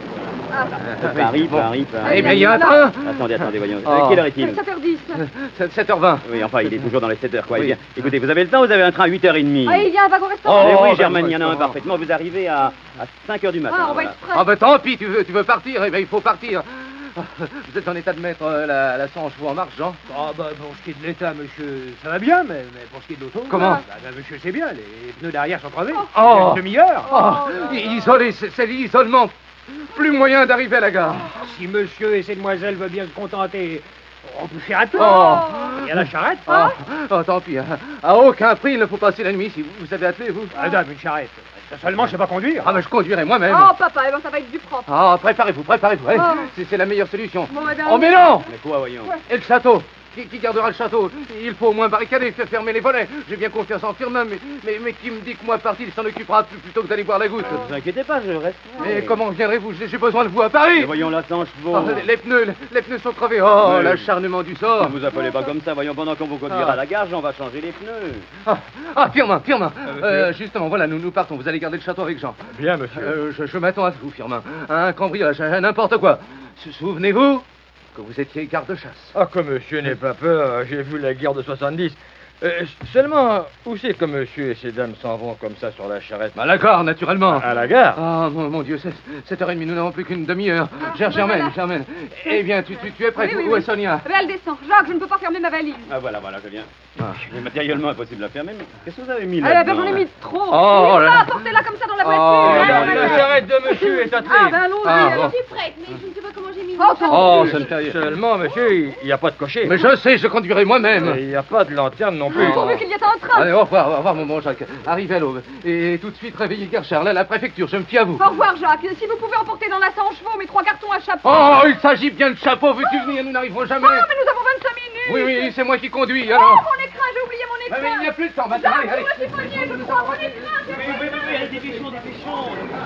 Ah. Paris, Paris, Paris. Eh bien, il y a un train. Attendez, attendez, voyons. Oh. Quelle heure est-il? sept heures dix. sept heures vingt. Oui, enfin, il est toujours dans les sept heures, quoi. Oui. Eh bien, écoutez, vous avez le temps, vous avez un train à huit heures trente. Ah, il y a un wagon restaurant. Eh Oh, oui, bah, Germaine, bah, il y en a un bah, parfaitement. Vous arrivez à, à cinq heures du matin. Ah, on va voilà. être prêts. Ah, ben tant pis, tu veux, tu veux partir? Eh bien, il faut partir. Vous êtes en état de mettre euh, la, la cent chevaux en marche, Jean? Ah, bah, pour ce qui est de l'état, monsieur, ça va bien, mais, mais pour ce qui est de l'auto... Comment? bah, bah, monsieur, c'est bien, les pneus derrière sont crevés. Oh. Une demi-heure. Oh, isolé, c'est c'est l'isolement. Plus moyen d'arriver à la gare. Si monsieur et ces demoiselles veulent bien se contenter, on peut faire un tour. Oh. Il y a la charrette. Oh, oh, tant pis. À, à aucun prix, il ne faut passer la nuit ici. Vous, vous avez attelé, vous? Madame, une charrette. Seulement, je sais pas conduire. Ah, mais je conduirai moi-même. Oh, papa, eh ben, ça va être du propre. Ah, préparez-vous, préparez-vous. Allez, Oh. c'est- c'est la meilleure solution. Bon, madame. Oh, mais non! Mais quoi, voyons? Et le château? Qui, qui gardera le château? Il faut au moins barricader, faire fermer les volets. J'ai bien confiance en Firmin, mais, mais, mais qui me dit que moi parti, il s'en occupera plus- plutôt que d'aller boire la goutte. Ne vous inquiétez pas, je reste. Mais comment viendrez-vous? J'ai j'ai besoin de vous à Paris. Mais voyons, la cent chevaux. Oh, les, les pneus, les, les pneus sont crevés. Oh, Oui. l'acharnement du Ne sort. vous appelez pas comme ça, voyons, pendant qu'on vous conduira Ah. à la gare, on va changer les pneus. Ah, ah Firmin, Firmin. monsieur. Euh, justement, voilà, nous nous partons. Vous allez garder le château avec Jean. Bien, monsieur. Euh, je je m'attends à vous, Firmin. Un cambriolage, un- n'importe quoi. Se- Souvenez-vous que vous étiez garde-chasse. Ah, que monsieur n'ait pas peur, j'ai vu la guerre de soixante-dix. Euh, seulement, où c'est que monsieur et ces dames s'en vont comme ça sur la charrette? À la gare, naturellement. À la gare? Ah, mon, mon Dieu, c'est sept heures trente, nous n'avons plus qu'une demi-heure. Ah, Cher ben Germaine, voilà. Germaine. Eh bien, tu, tu, tu es prête? Oui, oui, Où oui. est Sonia? Eh ben, elle descend. Jacques, je ne peux pas fermer ma valise. Ah, voilà, voilà, je viens. Ah. C'est matériellement impossible à fermer, mais qu'est-ce que vous avez mis Eh là ben, j'en ai mis trop. Oh, oui, là. là, portez-la comme ça dans la Oh, voiture. là, Ah, là, là, La là. charrette de monsieur est attelée. Ah, ben, allons-y. Ah, alors. bon. Je suis prête, mais je ne sais pas comment j'ai mis. Oh, Oh, Euh, ça me fait... Seulement, monsieur, il n'y a pas de cocher. Mais je sais, je conduirai moi-même. Il n'y a pas de lanterne non plus. Pourvu qu'il y ait un train. Allez, au revoir, au revoir, mon bon Jacques. Arrivez à l'aube. Et tout de suite, réveillez Gare Charles à la préfecture, je me fie à vous. Au revoir, Jacques. Si vous pouvez emporter dans la cent chevaux mes trois cartons à chapeau. Oh, il s'agit bien de chapeau, veux-tu venir? Nous n'arriverons jamais. Ah, mais nous avons vingt-cinq minutes. Oui, oui, c'est moi qui conduis, Oh, alors. mon écran, j'ai oublié mon Ouais, écran. mais il n'y a plus de temps, maintenant. Jacques, Allez, sur allez. le chiffonnier, je crois. Mon écran, j'ai Oui, oui, oui, oui, allez, dépêchons, dépêchons.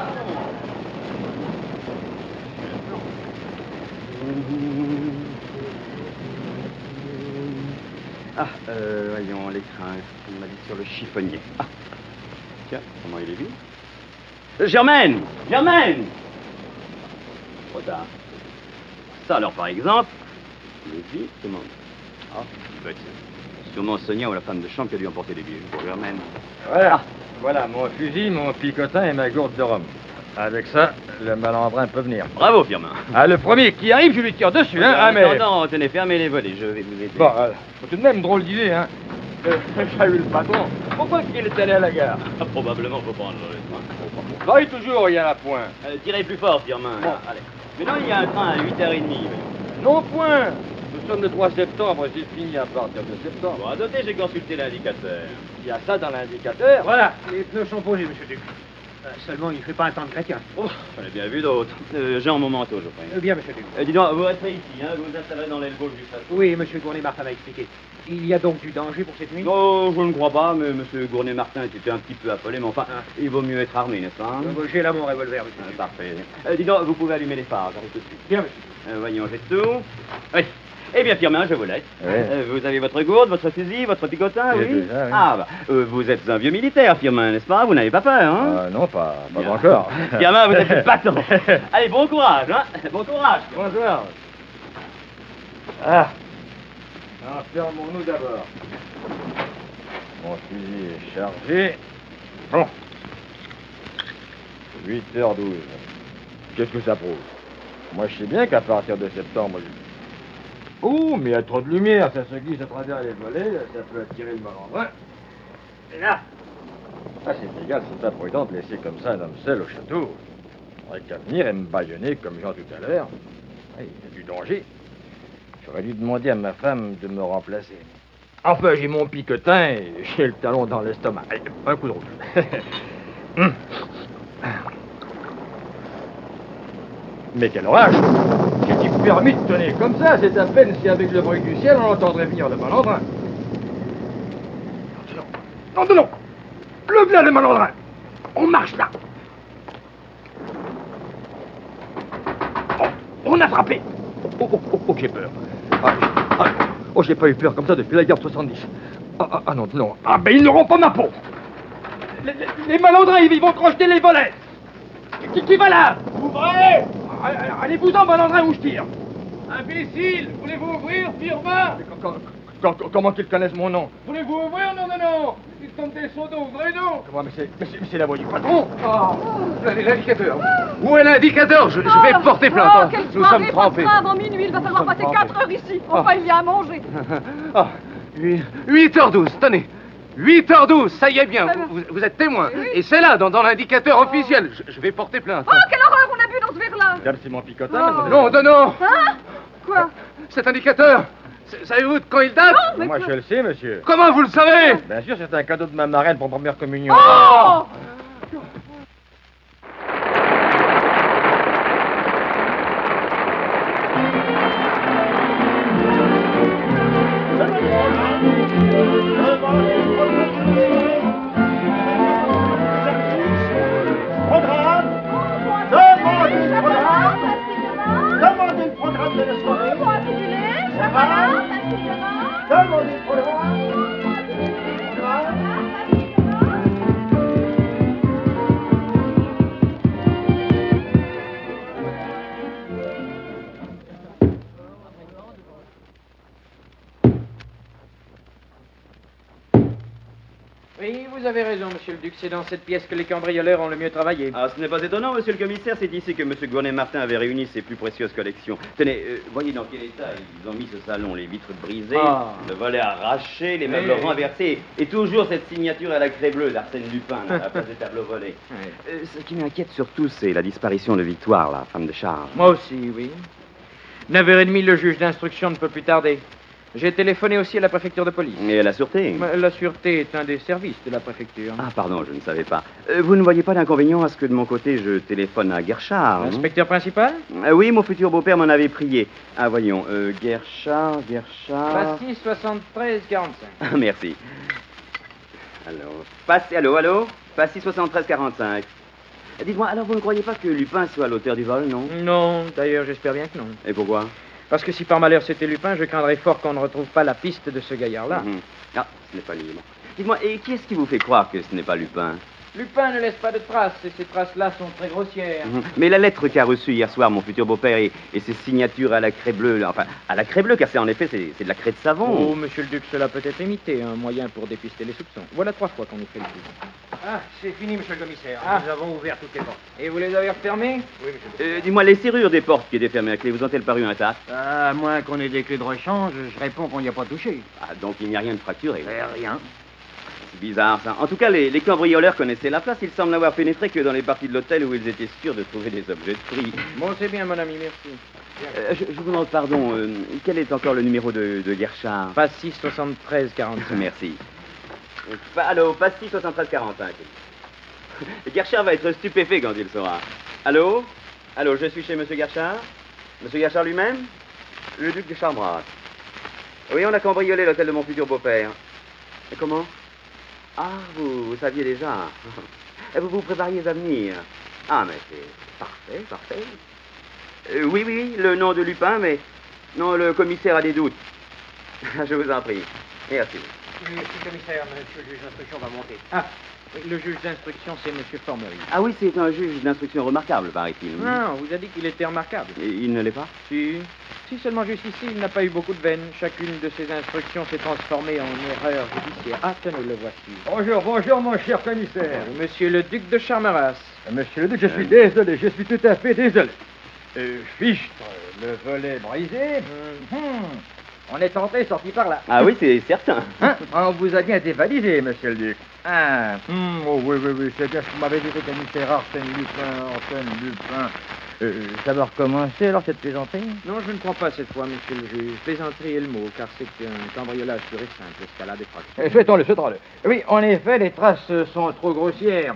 Ah, euh, voyons, l'écran, on m'a dit sur le chiffonnier. Ah, tiens, comment il est vu? Euh, Germaine! Germaine! Trop tard. Ça, alors, par exemple, il est vite, comment? Ah, bête. Sûrement Sonia ou la femme de chambre qui a dû emporter les bijoux pour Germaine. Voilà. Voilà mon fusil, mon picotin et ma gourde de rhum. Avec ça, le malandrin peut venir. Bravo, Firmin. Ah, le premier qui arrive, je lui tire dessus, hein. Ah, mais... Non, non, tenez, fermez les volets, je vais vous aider. Bon, euh, faut tout de même drôle d'idée, hein. Euh, j'ai eu le patron. Pourquoi qu'il est allé à la gare? Ah, probablement, faut prendre le train. Travaille toujours, il y a un point. Euh, tirez plus fort, Firmin. Bon. Allez. Maintenant, il y a un train à huit heures trente. Non point. Nous sommes le trois septembre, c'est fini à partir de septembre. Bon, à noter, j'ai consulté l'indicateur. Il y a ça dans l'indicateur. Voilà, les pneus sont posés, monsieur Duc. Euh, seulement, il ne fait pas un temps de chrétien. Oh, j'en ai bien vu d'autres. Euh, Jean, mon manteau, je Euh, crois. bien, monsieur Duc. Euh, dis donc, vous restez ici, hein, vous vous installerez dans l'aile gauche du château. Oui, monsieur Gournay-Martin m'a expliqué. Il y a donc du danger pour cette nuit? Non, je ne crois pas, mais M. Gournay-Martin était un petit peu affolé, mais enfin, Ah. il vaut mieux être armé, n'est-ce pas? Euh, J'ai là mon revolver, monsieur Euh, Duc. Parfait. Euh, dis donc, vous pouvez allumer les phares, j'arrive tout de suite. Bien, monsieur. Euh, voyons, j'ai tout. Oui. Eh bien, Firmin, je vous laisse. Oui. Euh, vous avez votre gourde, votre fusil, votre picotin, J'ai oui? tout ça, oui. Ah, bah, euh, vous êtes un vieux militaire, Firmin, n'est-ce pas? Vous n'avez pas peur, hein? Ah, non, pas, pas Bien. encore. Firmin, vous êtes battant. Allez, bon courage, hein? Bon courage. Bonsoir. Ah. Enfermons-nous d'abord. Mon fusil est chargé. Bon. huit heures douze. Qu'est-ce que ça prouve? Moi, je sais bien qu'à partir de septembre... je- Oh, mais il y a trop de lumière, ça se glisse à travers les volets, ça peut attirer le malandrin. Et là. Ah, c'est égal, c'est pas prudent de laisser comme ça un homme seul au château. Il faudrait qu'à venir et me bâillonner comme Jean tout à l'heure. Ah, il y a du danger. J'aurais dû demander à ma femme de me remplacer. Enfin, j'ai mon picotin et j'ai le talon dans l'estomac. Allez, un coup de rouge. Hum. Mais quel orage! J'ai-t-il permis de tenir comme ça? C'est à peine si avec le bruit du ciel on entendrait venir le malandrin. Non, non, non, non! Le voilà le malandrin! On marche là! On a frappé. Oh, oh, oh, oh, j'ai peur. Ah, ah, oh, j'ai pas eu peur comme ça depuis la guerre de soixante-dix. Ah, ah, ah non, non. Ah, ben ils n'auront pas ma peau. Les, les, les malandrins, ils vont crocheter les volets. Qui, qui va là? Ouvrez! Allez-vous-en, malandrin, ou je tire. Imbécile! Voulez-vous ouvrir, firma? Comment qu'ils connaissent mon nom? Voulez-vous ouvrir? Non, non, non! Ils sont des seaux d'eau, ouvrez-nous! Comment, mais c'est, mais c'est, mais c'est la voix du patron! Oh, l'indicateur! Où est l'indicateur? Je, je vais porter plainte. Oh, quelle Nous sommes soirée, trempés. pas avant minuit, il va falloir passer quatre heures ici. Enfin, il y a à manger. Ah, huit heures douze, tenez! huit heures douze, ça y est bien, vous, vous, vous êtes témoin. Oui. Et c'est là, dans, dans l'indicateur officiel. Je, je vais porter plainte. Oh, quelle horreur on a bu dans ce verre-là! Dame, c'est mon picotin. Oh. Non, non, non! Hein? Quoi? Cet indicateur, c'est- savez-vous de quand il date? Non, mais Moi, quoi? je le sais, monsieur. Comment vous le savez? Bien sûr, c'est un cadeau de ma marraine pour première communion. Oh! Demandez le programme de la soirée. Demandez le programme. Oui, vous avez raison, monsieur le duc. C'est dans cette pièce que les cambrioleurs ont le mieux travaillé. Ah, ce n'est pas étonnant, monsieur le commissaire. C'est ici que monsieur Gournay-Martin avait réuni ses plus précieuses collections. Tenez, euh, voyez dans quel état ils ont mis ce salon. Les vitres brisées, Ah. le volet arraché, les meubles Oui. renversés. Et toujours cette signature à la craie bleue d'Arsène Lupin, là, à la place des tableaux volés. Oui. Euh, ce qui m'inquiète surtout, c'est la disparition de Victoire, la femme de charge. Moi aussi, oui. neuf heures trente, le juge d'instruction ne peut plus tarder. J'ai téléphoné aussi à la préfecture de police. Et à la sûreté. Mais La sûreté est un des services de la préfecture. Ah, pardon, je ne savais pas. Euh, vous ne voyez pas d'inconvénient à ce que de mon côté, je téléphone à Guerchard hein? L'inspecteur principal Euh, Oui, mon futur beau-père m'en avait prié. Ah, voyons, euh, Guerchard, Guerchard... Passy soixante-treize quarante-cinq. Ah, merci. Alors, passez, allô, allô Passy soixante-treize quarante-cinq. Dites-moi, alors vous ne croyez pas que Lupin soit l'auteur du vol, non? Non, d'ailleurs, j'espère bien que non. Et pourquoi? Parce que si par malheur c'était Lupin, je craindrais fort qu'on ne retrouve pas la piste de ce gaillard-là. Mhm. Ah, ce n'est pas lui. Bon. Dites-moi, et qui est-ce qui vous fait croire que ce n'est pas Lupin? Lupin ne laisse pas de traces, et ces traces-là sont très grossières. Mhm. Mais la lettre qu'a reçue hier soir mon futur beau-père et, et ses signatures à la craie bleue, là, enfin, à la craie bleue, car c'est en effet, c'est c'est de la craie de savon. Oh, monsieur le duc, cela peut être imité, un moyen pour dépister les soupçons. Voilà trois fois qu'on nous fait le coup. Ah, c'est fini, monsieur le commissaire. Ah. Nous avons ouvert toutes les portes. Et vous les avez refermés? Oui, monsieur le Euh, Dis-moi, les serrures des portes qui étaient fermées à clé, vous ont-elles paru intactes? Ah, à moins qu'on ait des clés de rechange, je réponds qu'on n'y a pas touché. Ah, donc il n'y a rien de fracturé. Eh, rien. C'est bizarre, ça. En tout cas, les, les cambrioleurs connaissaient la place. Ils semblent n'avoir pénétré que dans les parties de l'hôtel où ils étaient sûrs de trouver des objets de prix. Bon, c'est bien, mon ami, merci. Euh, je, je vous demande pardon. euh, quel est encore le numéro de, de Guerchard? Passy soixante-treize quarante-cinq. Merci. Euh, Pa- allô, Passy soixante-treize quarante-cinq. Guerchard va être stupéfait quand il saura. Allô? Allô, je suis chez Monsieur Guerchard? Monsieur Guerchard lui-même? Le duc de Charmerace. Oui, on a cambriolé l'hôtel de mon futur beau-père. Et comment? Ah, vous, vous saviez déjà. Et vous vous prépariez à venir. Ah, mais c'est parfait, parfait. Euh, oui, oui, oui, le nom de Lupin, mais... Non, le commissaire a des doutes. Je vous en prie. Merci. Monsieur le commissaire, monsieur le juge d'instruction va monter. Ah, le juge d'instruction, c'est monsieur Formery. Ah oui, c'est un juge d'instruction remarquable, paraît-il. Non, on vous a dit qu'il était remarquable. Et il ne l'est pas? Si. Si seulement jusqu'ici, il n'a pas eu beaucoup de veine. Chacune de ses instructions s'est transformée en erreur judiciaire. Ah, tenez, le voici. Bonjour, bonjour, mon cher commissaire. Monsieur le duc de Charmerace. Monsieur le duc, je suis désolé, je suis tout à fait désolé. Euh, fichtre, le volet brisé. Hum, On est entré, sorti par là. Ah oui, c'est certain. Hein? On vous a bien dévalisé, monsieur le duc. Ah, hum, oh oui, oui, oui, c'est bien ce que vous m'avez dit, c'était commissaire Arsène Lupin, Arsène Lupin. Euh, ça va recommencer alors cette plaisanterie? Non, je ne crois pas cette fois, monsieur le juge. Plaisanterie est le mot, car c'est un cambriolage pur et simple, escalade et fracture. Eh, Souhaitons-le, souhaitons-le. Oui, en effet, les traces sont trop grossières.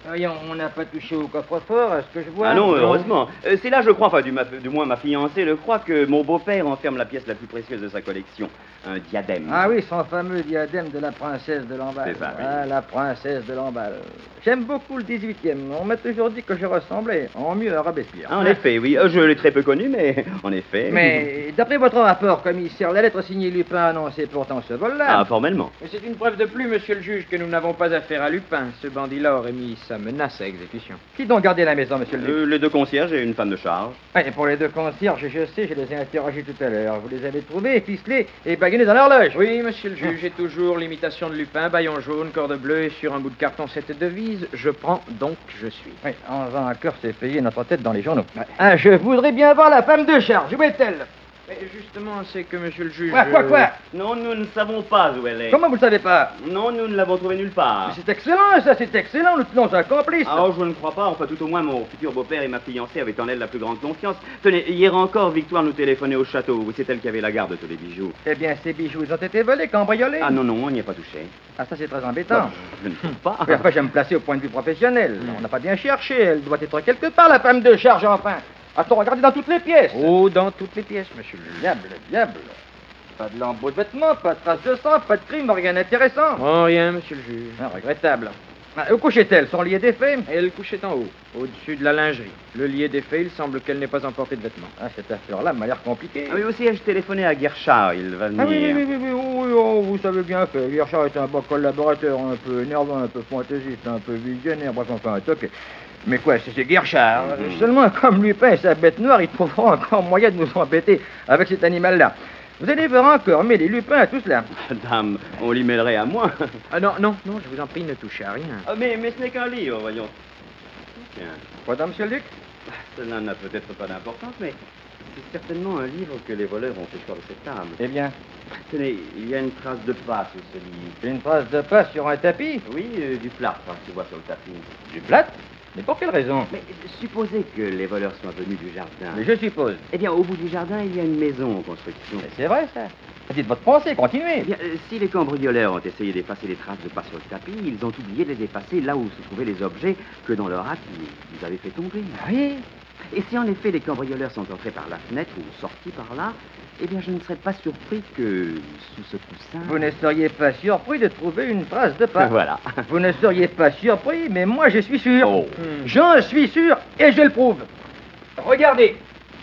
Voyons, on n'a pas touché au coffre-fort, à ce que je vois. Ah non, heureusement. Euh, c'est là, je crois, enfin, du, ma- du moins ma fiancée le croit, que mon beau-père enferme la pièce la plus précieuse de sa collection, un diadème. Ah oui, son fameux diadème de la princesse de Lamballe. C'est ça, oui. Ah, la princesse de Lamballe. J'aime beaucoup le dix-huitième. On m'a toujours dit que je ressemblais en mieux à Robespierre. Ah, en effet, oui. Euh, Je l'ai très peu connu, mais en effet. Mais d'après votre rapport, commissaire, la lettre signée Lupin annonçait pourtant ce vol-là. Ah, formellement. Mais c'est une preuve de plus, monsieur le juge, que nous n'avons pas affaire à Lupin. Ce bandit-là aurait mis sa menace à exécution. Qui donc gardait la maison, monsieur le juge? Euh, les deux concierges et une femme de charge. Ah, et pour les deux concierges, je sais, je les ai interrogés tout à l'heure. Vous les avez trouvés, ficelés et baguennés dans l'horloge. Oui, monsieur le juge, j'ai toujours l'imitation de Lupin, baillon jaune, corde bleue et sur un bout de carton cette devise. Je prends, donc je suis. Oui, en vain à cœur, c'est payé notre tête dans les journaux. Ah, je voudrais bien voir la femme de charge. Où est-elle? Mais justement, c'est que monsieur le juge... Quoi, quoi, quoi? Non, nous ne savons pas où elle est. Comment vous le savez pas? Non, nous ne l'avons trouvée nulle part. Mais c'est excellent, ça, c'est excellent. Nous tenons un complice. Ah, oh, je ne crois pas. Enfin, tout au moins, mon futur beau-père et ma fiancée avaient en elle la plus grande confiance. Tenez, hier encore, Victoire nous téléphonait au château. C'est elle qui avait la garde de tous les bijoux. Eh bien, ces bijoux, ils ont été volés, cambriolés. Ah non, non, on n'y a pas touché. Ah, ça, c'est très embêtant. Je ne trouve pas. Oui, enfin, je vais me placer au point de vue professionnel. On n'a pas bien cherché. Elle doit être quelque part, la femme de charge, enfin. Attends, regardez dans toutes les pièces. Oh, dans toutes les pièces, monsieur le juge. Diable, diable. Pas de lambeaux de vêtements, pas de traces de sang, pas de crime, rien d'intéressant. Oh, rien, monsieur le juge. Ah, regrettable. Ah, où couchait-elle? Son lit est défait? Elle couchait en haut, au-dessus de la lingerie. Le lit est défait, il semble qu'elle n'ait pas emporté de vêtements. Ah, cette affaire-là m'a l'air compliquée. Ah oui, aussi, ai-je téléphoné à Guerchard, il va venir. Ah oui, oui, oui, oui, oui, oui, oui, oh, vous savez bien fait. Guerchard est un bon collaborateur, un peu énervant, un peu fantaisiste, un peu visionnaire, bref, enfin, un toqué. Mais quoi, c'est c'est Guerchard. Mm-hmm. Seulement, comme Lupin et sa bête noire, ils trouveront encore moyen de nous embêter avec cet animal-là. Vous allez voir encore mêler Lupin à tout cela. Dame, on l'y mêlerait à moi. Ah non, non, non, je vous en prie, ne touchez à rien. Ah, mais, mais ce n'est qu'un livre, voyons. Tiens, Quoi donc, monsieur le duc? cela n'a peut-être pas d'importance, mais c'est certainement un livre que les voleurs ont fait choix de cette table. Eh bien, Tenez, il y a une trace de pas sur ce livre. une trace de pas sur un tapis? Oui, euh, du plâtre, hein, tu vois sur le tapis. Du plâtre? Mais pour quelle raison? Mais euh, supposez que les voleurs soient venus du jardin. Mais je suppose. Eh bien, au bout du jardin, il y a une maison en construction. Mais c'est vrai, ça. Dites votre pensée, Eh continuez. bien, euh, si les cambrioleurs ont essayé d'effacer les traces de pas sur le tapis, ils ont oublié de les effacer là où se trouvaient les objets que dans leur acte, ils, ils avaient fait tomber. Oui. Et si en effet les cambrioleurs sont entrés par la fenêtre ou sortis par là, eh bien, je ne serais pas surpris que, sous ce coussin... Vous ne seriez pas surpris de trouver une trace de pas. Voilà. Vous ne seriez pas surpris, mais moi je suis sûr. Oh. J'en suis sûr et je le prouve. Regardez.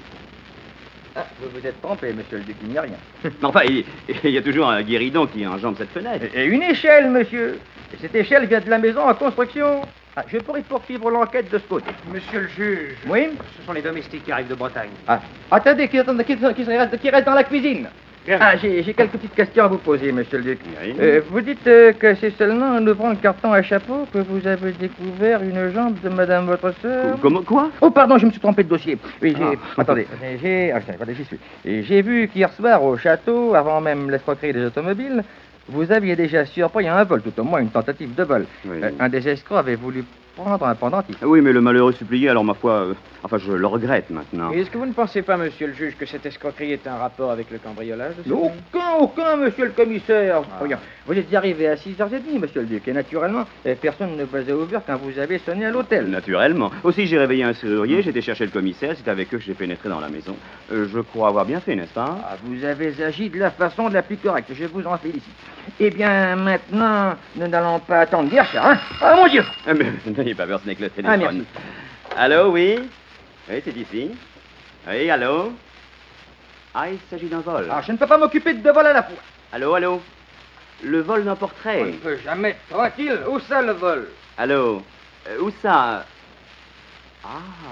Ah, vous vous êtes trompé, monsieur le duc, il n'y a rien. Enfin, il, il y a toujours un guéridon qui enjambe cette fenêtre. Et une échelle, monsieur. Et cette échelle vient de la maison en construction. Ah, je pourrais poursuivre l'enquête de ce côté. Monsieur le juge, Oui? ce sont les domestiques qui arrivent de Bretagne. Ah, attendez, qui, attendez, qui, qui, qui reste, qui reste dans la cuisine. Bien. Ah, j'ai j'ai quelques petites questions à vous poser, monsieur le duc. Oui. Euh, vous dites euh, que c'est seulement en ouvrant le carton à chapeau que vous avez découvert une jambe de madame votre sœur? Comment, quoi? Oh, pardon, je me suis trompé de dossier. Oui, j'ai... Ah. Attendez, j'ai... Ah, attendez, j'y suis. Et j'ai vu qu'hier soir, au château, avant même l'escroquerie des automobiles, vous aviez déjà surpris un vol, tout au moins une tentative de vol. Oui. Euh, un des escrocs avait voulu prendre un pendentif. Oui, mais le malheureux supplié, alors ma foi... euh, enfin, je le regrette maintenant. Et est-ce que vous ne pensez pas, monsieur le juge, que cette escroquerie est un rapport avec le cambriolage de ce pays? Aucun, aucun, monsieur le commissaire. Regarde, vous êtes arrivé à six heures trente, monsieur le duc, et naturellement, euh, personne ne vous a ouvert quand vous avez sonné à l'hôtel. Naturellement. Aussi, j'ai réveillé un serrurier, j'ai été chercher le commissaire, c'est avec eux que j'ai pénétré dans la maison. Euh, je crois avoir bien fait, n'est-ce pas? Ah, vous avez agi de la façon de la plus correcte, je vous en félicite. Eh bien, maintenant, nous n'allons pas attendre dire ça, hein? Ah, mon Dieu! Ah, mais n'ayez pas peur, ce n'est que le téléphone. Ah, merci. Allô, oui? Oui, c'est ici. Oui, allô? Ah, il s'agit d'un vol. Ah, je ne peux pas m'occuper de deux vols à la fois. Allô, allô? Le vol d'un On portrait. ne peut jamais être tranquille. Où ça, le vol? Allô? Euh, où ça? Ah.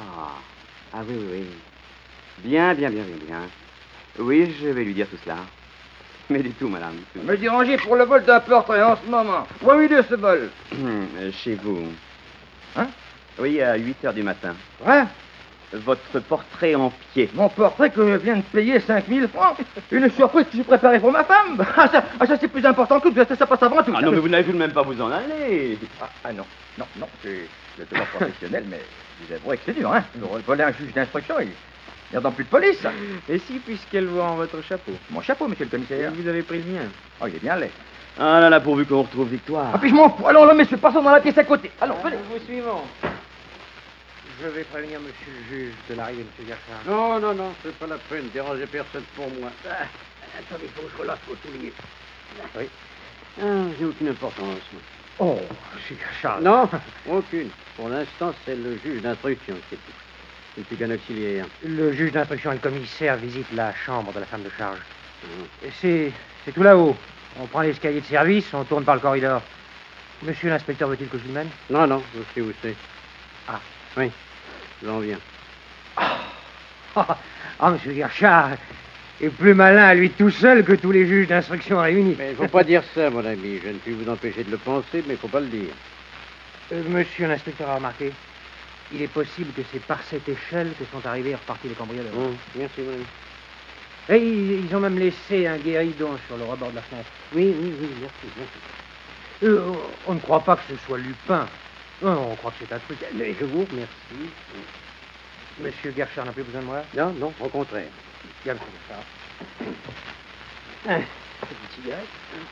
Ah oui, oui, oui. Bien, bien, bien, bien, bien. Oui, je vais lui dire tout cela. Mais du tout, madame. du tout. Me déranger pour le vol d'un portrait en ce moment. Où a eu lieu ce vol? Euh, Chez vous. Hein? Oui, à huit heures du matin. Hein? Votre portrait en pied. Mon portrait que je viens de payer cinq mille francs. Une surprise que j'ai préparée pour ma femme. Ah, ça, ah, ça c'est plus important que tout. Ça, ça passe avant tout. Ah non, mais vous n'avez tout de même pas vous en aller. Ah, ah, non, non, non, c'est le devoir professionnel, mais vous avouez que c'est dur, hein. Pour voler un juge d'instruction, il n'y a donc plus de police. Et si, puisqu'elle vous rend votre chapeau? Mon chapeau, monsieur le commissaire. Vous avez pris le mien. Oh, il est bien laid. Ah là là, pourvu qu'on retrouve Victoire. Ah, puis je m'en fous. Allons, là, messieurs, passons dans la pièce à côté. Allons, venez. Nous vous suivons. Je vais prévenir monsieur le juge de l'arrivée de monsieur Gachard. Non, non, non, c'est pas la peine. Dérangez personne pour moi. Ah, attendez, il faut que je relâche votre soulier. Oui. Ah, j'ai aucune importance. Oh, monsieur Gachard. Non, aucune. Pour l'instant, c'est le juge d'instruction qui est tout. Je ne suis qu'un auxiliaire. Le juge d'instruction et le commissaire visitent la chambre de la femme de charge. Hum. C'est, c'est tout là-haut. On prend l'escalier de service, on tourne par le corridor. Monsieur l'inspecteur veut-il que je vous mène? Non, non, je sais où c'est. Ah. Oui, j'en viens. Ah, ah, ah, monsieur Gachard est plus malin à lui tout seul que tous les juges d'instruction réunis. Mais il ne faut pas dire ça, mon ami. Je ne puis vous empêcher de le penser, mais il ne faut pas le dire. Euh, monsieur l'inspecteur a remarqué, il est possible que c'est par cette échelle que sont arrivés et repartis les cambrioleurs. Hum, merci, mon ami. Et ils, ils ont même laissé un guéridon sur le rebord de la fenêtre. Oui, oui, oui, merci, merci. Euh, on ne croit pas que ce soit Lupin. Non, on croit que c'est un truc. Mais je vous remercie. Monsieur Gachard n'a plus besoin de moi? Non, non, au contraire. Bien, monsieur Gachard. Un, petite cigarette.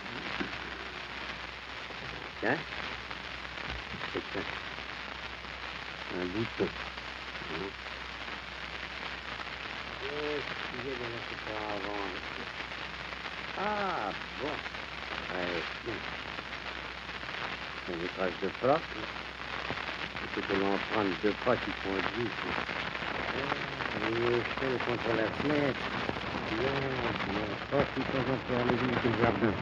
Tiens. C'est ça. Un bouton. Hum. Excusez de la pas avant. Ah, bon. Ouais, bien. C'est des traces de pas. C'est que l'empreinte de pas qui conduit. Les échelles contre la fenêtre. Bien, bien. Pas qui sont encore les villes du jardin.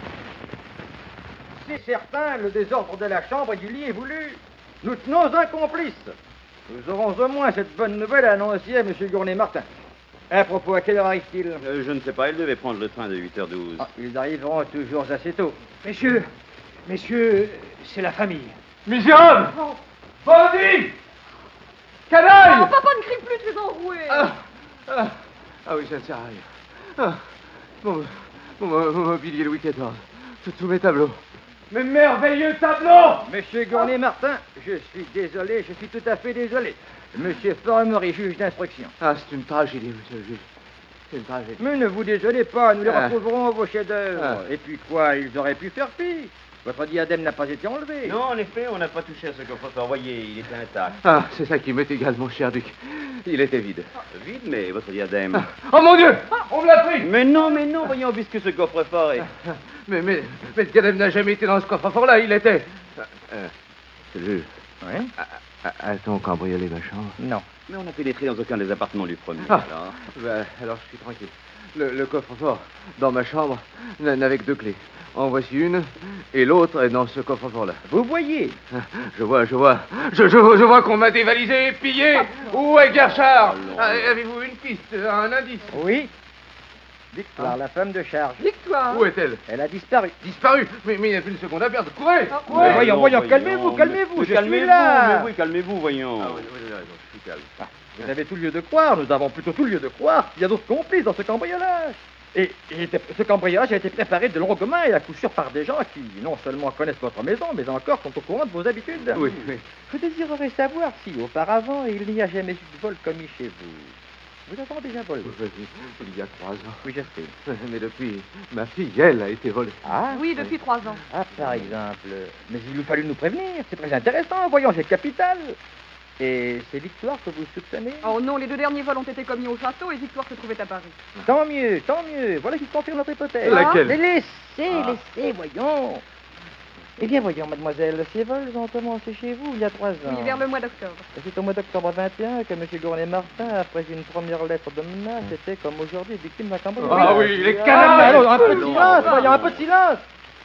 C'est certain, le désordre de la chambre et du lit est voulu. Nous tenons un complice. Nous aurons au moins cette bonne nouvelle à annoncer à M. Gournay-Martin. À propos, à quelle heure arrive-t-il? Euh, je ne sais pas, il devait prendre le train de huit heures douze. Ah, ils arriveront toujours assez tôt. Messieurs, messieurs, c'est la famille. Misérable! Bandit! Canaille! Oh, papa, ne crie plus, tu es enroué. Ah, ah, ah oui, ça ne sert à rien. Ah, mon, mon, mon mobilier Louis quatorze. Tous tous mes tableaux. Mes merveilleux tableaux! Monsieur Gournay-Martin, je suis désolé, je suis tout à fait désolé. Monsieur Formery, juge d'instruction. Ah, c'est une tragédie, monsieur le juge. C'est une tragédie. Mais ne vous désolez pas, nous les Ah. retrouverons vos chefs-d'œuvre. Ah. Et puis quoi, ils auraient pu faire pire. Votre diadème n'a pas été enlevé. Non, en effet, on n'a pas touché à ce coffre-fort. Voyez, il était intact. Ah, c'est ça qui m'est égal, mon cher Duc. Il était vide. Vide, mais votre diadème. Oh mon Dieu! On me l'a pris! Mais non, mais non, voyons, puisque ce coffre-fort est... Mais, mais, mais le diadème n'a jamais été dans ce coffre-fort-là, il était. Euh, euh, le juge. Oui? A-t-on cambriolé ma chambre? Non. Mais on n'a pénétré dans aucun des appartements du premier, Ah. alors. Ben, alors je suis tranquille. Le, le coffre-fort dans ma chambre n'a- n'avait que deux clés. En voici une, et l'autre est dans ce coffre-fort-là. Vous voyez? Je vois, je vois. Je, je, je vois qu'on m'a dévalisé, pillé. Où est Gerchard? Ah, avez-vous une piste, un indice? Oui. Victoire, la femme de charge. Victoire. Où est-elle? Elle a disparu. Disparue. Mais, mais il n'y a plus une seconde à perdre. Courez! Ah, Mais ouais. voyons, voyons, calmez-vous, mais- calmez-vous, mais je suis calmez-vous, là. Mais oui, calmez-vous, voyons. Ah oui, oui, vous avez raison, je suis calme. Ah, vous avez tout lieu de croire, nous avons plutôt tout lieu de croire qu'il y a d'autres complices dans ce cambriolage. Et, et ce cambriolage a été préparé de longue main et à coup sûr par des gens qui non seulement connaissent votre maison, mais encore sont au courant de vos habitudes. Oui, oui. Je désirerais savoir si, auparavant, il n'y a jamais eu de vol commis chez vous. Vous avez déjà volé? Il y a trois ans. Oui, je sais. Mais depuis, ma fille, elle, a été volée. Ah, Oui, depuis trois ans. ah, par exemple. Mais il eût fallu nous prévenir. C'est très intéressant. Voyons, c'est capital. Et c'est Victoire que vous soupçonnez? Oh non, les deux derniers vols ont été commis au château et Victoire se trouvait à Paris. Tant mieux, tant mieux. Voilà qui confirme notre hypothèse. Laquelle? Mais laissez, Ah. laissez, voyons. Eh bien, voyons, mademoiselle, ces vols ont commencé chez vous il y a trois ans. Oui, vers le mois d'octobre. Et c'est au mois d'octobre vingt et un que M. Gournay-Martin, après une première lettre de menace, était, comme aujourd'hui, victime d'un cambriolage. Ah oui, les Ah, canailles! alors, un peu de Non, silence, non, voyons, non. un peu de silence.